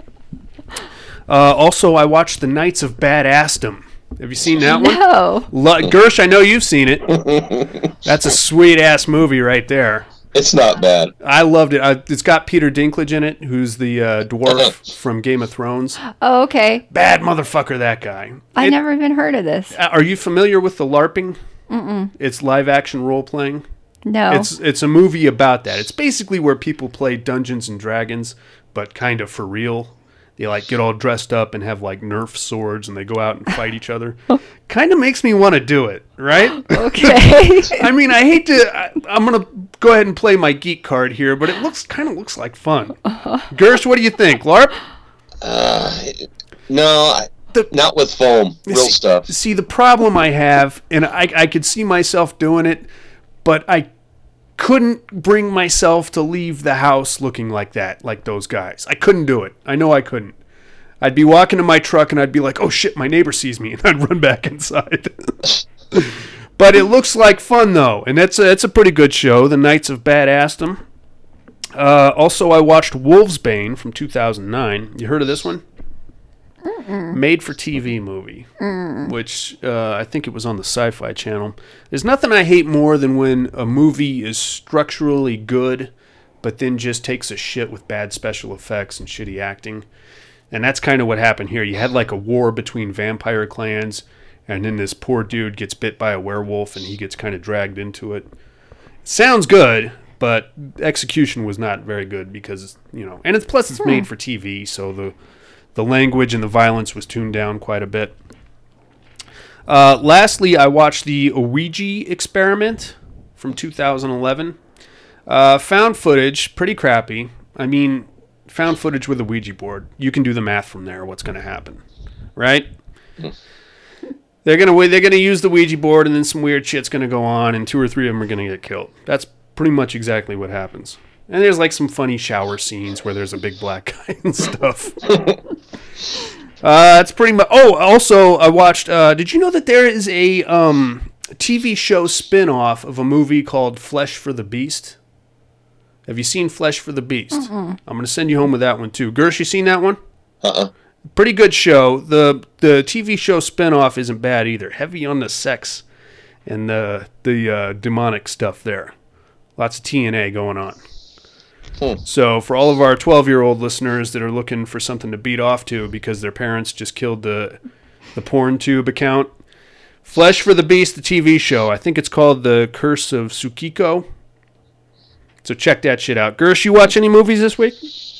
Uh, also, I watched The Knights of Badassdom. Have you seen that one? No. Lo- Gersh, I know you've seen it. That's a sweet-ass movie right there. It's not bad. I loved it. I, it's got Peter Dinklage in it, who's the uh, dwarf from Game of Thrones. Oh, okay. Bad motherfucker, that guy. I It- never even heard of this. uh, Are you familiar with the LARPing? Mm-mm. It's live-action role-playing. No. It's it's a movie about that. It's basically where people play Dungeons and Dragons, but kind of for real. They like get all dressed up and have like Nerf swords and they go out and fight each other. Kind of makes me want to do it, right? Okay. I mean, I hate to. I, I'm gonna go ahead and play my geek card here, but it looks kind of looks like fun. Gersh, what do you think, LARP? Uh, no, I, not with foam. Real see, stuff. See, the problem I have, and I, I could see myself doing it, but I couldn't bring myself to leave the house looking like that, like those guys. I couldn't do it. I know I couldn't. I'd be walking to my truck and I'd be like, oh shit, my neighbor sees me, and I'd run back inside. But it looks like fun, though, and it's a, it's a pretty good show, The Knights of Badassdom. Uh, also, I watched Wolfsbane from two thousand nine. You heard of this one? Mm-mm. Made-for-T V movie, Mm. which uh, I think it was on the Sci-Fi Channel. There's nothing I hate more than when a movie is structurally good, but then just takes a shit with bad special effects and shitty acting. And that's kind of what happened here. You had like a war between vampire clans, and then this poor dude gets bit by a werewolf, and he gets kind of dragged into it. Sounds good, but execution was not very good because, you know, and it's plus it's Hmm. made for T V, so the the language and the violence was tuned down quite a bit. Uh, lastly, I watched the Ouija Experiment from two thousand eleven. Uh, found footage, pretty crappy. I mean, found footage with a Ouija board. You can do the math from there. What's going to happen, right? They're gonna they're gonna use the Ouija board, and then some weird shit's gonna go on, and two or three of them are gonna get killed. That's pretty much exactly what happens. And there's like some funny shower scenes where there's a big black guy and stuff. Uh, that's pretty much. Oh, also, I watched. Uh, did you know that there is a um, T V show spin-off of a movie called Flesh for the Beast? Have you seen Flesh for the Beast? Mm-mm. I'm going to send you home with that one too. Gersh, you seen that one? Uh-uh. Pretty good show. The the T V show spin-off isn't bad either. Heavy on the sex and the the uh, demonic stuff there. Lots of T N A going on. Hmm. So for all of our twelve-year-old listeners that are looking for something to beat off to because their parents just killed the the porn tube account, Flesh for the Beast, the T V show. I think it's called The Curse of Tsukiko. So check that shit out. Gersh, you watch any movies this week?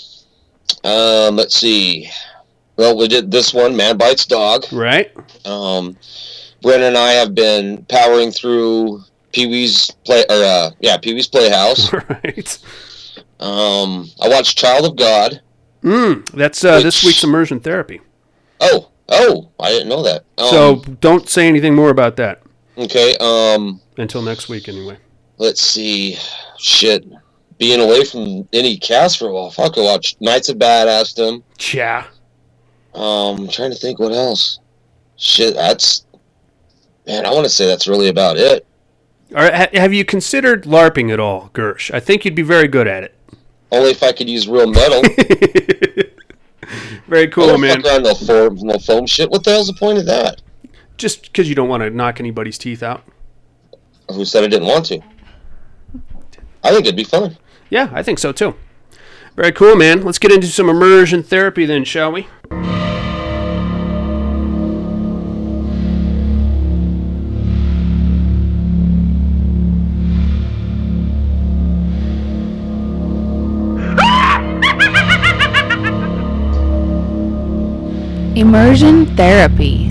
Um, let's see. Well, we did this one, Man Bites Dog. Right. Um, Brennan and I have been powering through Pee-wee's play, or uh, yeah, Pee-wee's Playhouse. Right. Um, I watched Child of God. Mm, that's uh, Which- this week's immersion therapy. Oh, oh, I didn't know that. Um, So don't say anything more about that okay. Um, until next week, anyway. let's see. Shit, being away from any cast for a while. Fuck, I watched Knights of Badassdom. Yeah. Um, I'm trying to think what else. Shit, that's man. I want to say that's really about it. All right, ha- have you considered LARPing at all, Gersh? I think you'd be very good at it. Only if I could use real metal. Very cool, I don't man. fuck around no foam, no foam shit. What the hell's the point of that? Just because you don't want to knock anybody's teeth out. Who said I didn't want to? I think it'd be fun. Yeah, I think so too. Very cool, man. Let's get into some immersion therapy then, shall we? Immersion therapy.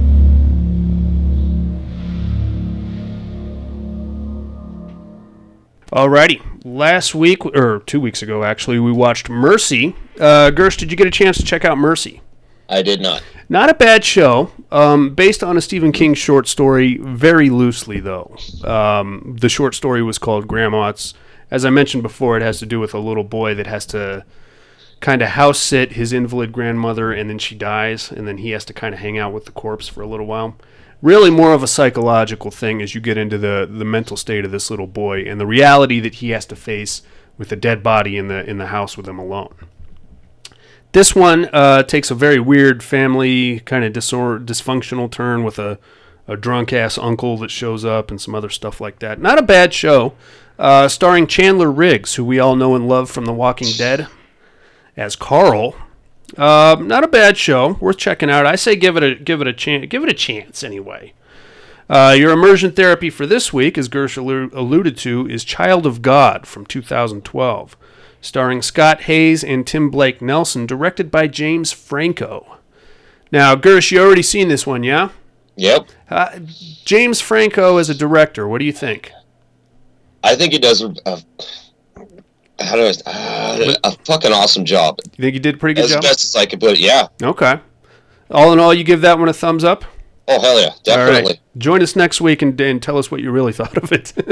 Alrighty. Last week, or two weeks ago actually, we watched Mercy. Uh, Gersh, did you get a chance to check out Mercy? I did not. Not a bad show. Um, based on a Stephen King short story, very loosely though. Um, the short story was called Grandma. It's, as I mentioned before, it has to do with a little boy that has to kind of house sit his invalid grandmother, and then she dies, and then he has to kind of hang out with the corpse for a little while. Really more of a psychological thing as you get into the, the mental state of this little boy and the reality that he has to face with a dead body in the in the house with him alone. This one uh, takes a very weird family kind of disor- dysfunctional turn with a, a drunk-ass uncle that shows up and some other stuff like that. Not a bad show. Uh, starring Chandler Riggs, who we all know and love from The Walking Dead, as Carl. Uh, not a bad show, worth checking out. I say give it a give it a chance. Give it a chance anyway. Uh, your immersion therapy for this week, as Gersh allu- alluded to, is Child of God from two thousand twelve, starring Scott Hayes and Tim Blake Nelson, directed by James Franco. Now, Gersh, you already seen this one, yeah? Yep. Uh, James Franco as a director, what do you think? I think he does a, a how do I, uh, a fucking awesome job. You think he did a pretty good as job? As best as I could put it, yeah. Okay. All in all, you give that one a thumbs up? Oh, hell yeah, definitely. All right. Join us next week and, and tell us what you really thought of it.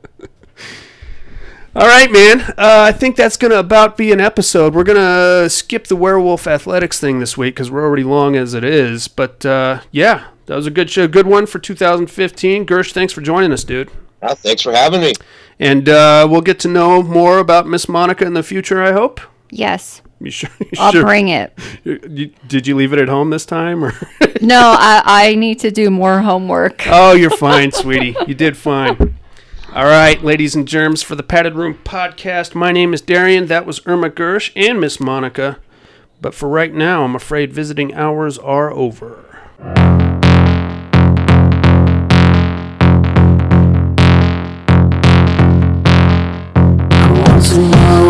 All right, man. Uh, I think that's going to about be an episode. We're going to skip the werewolf athletics thing this week because we're already long as it is. But, uh, yeah, that was a good show, good one for two thousand fifteen. Gersh, thanks for joining us, dude. Oh, thanks for having me. And uh, we'll get to know more about Miss Monica in the future, I hope. Yes. You sure? You I'll sure? bring it. You, you, did you leave it at home this time? Or No, I, I need to do more homework. Oh, you're fine, sweetie. You did fine. All right, ladies and germs, for the Padded Room Podcast, my name is Darian. That was Irma Gersh and Miss Monica. But for right now, I'm afraid visiting hours are over. Once in a while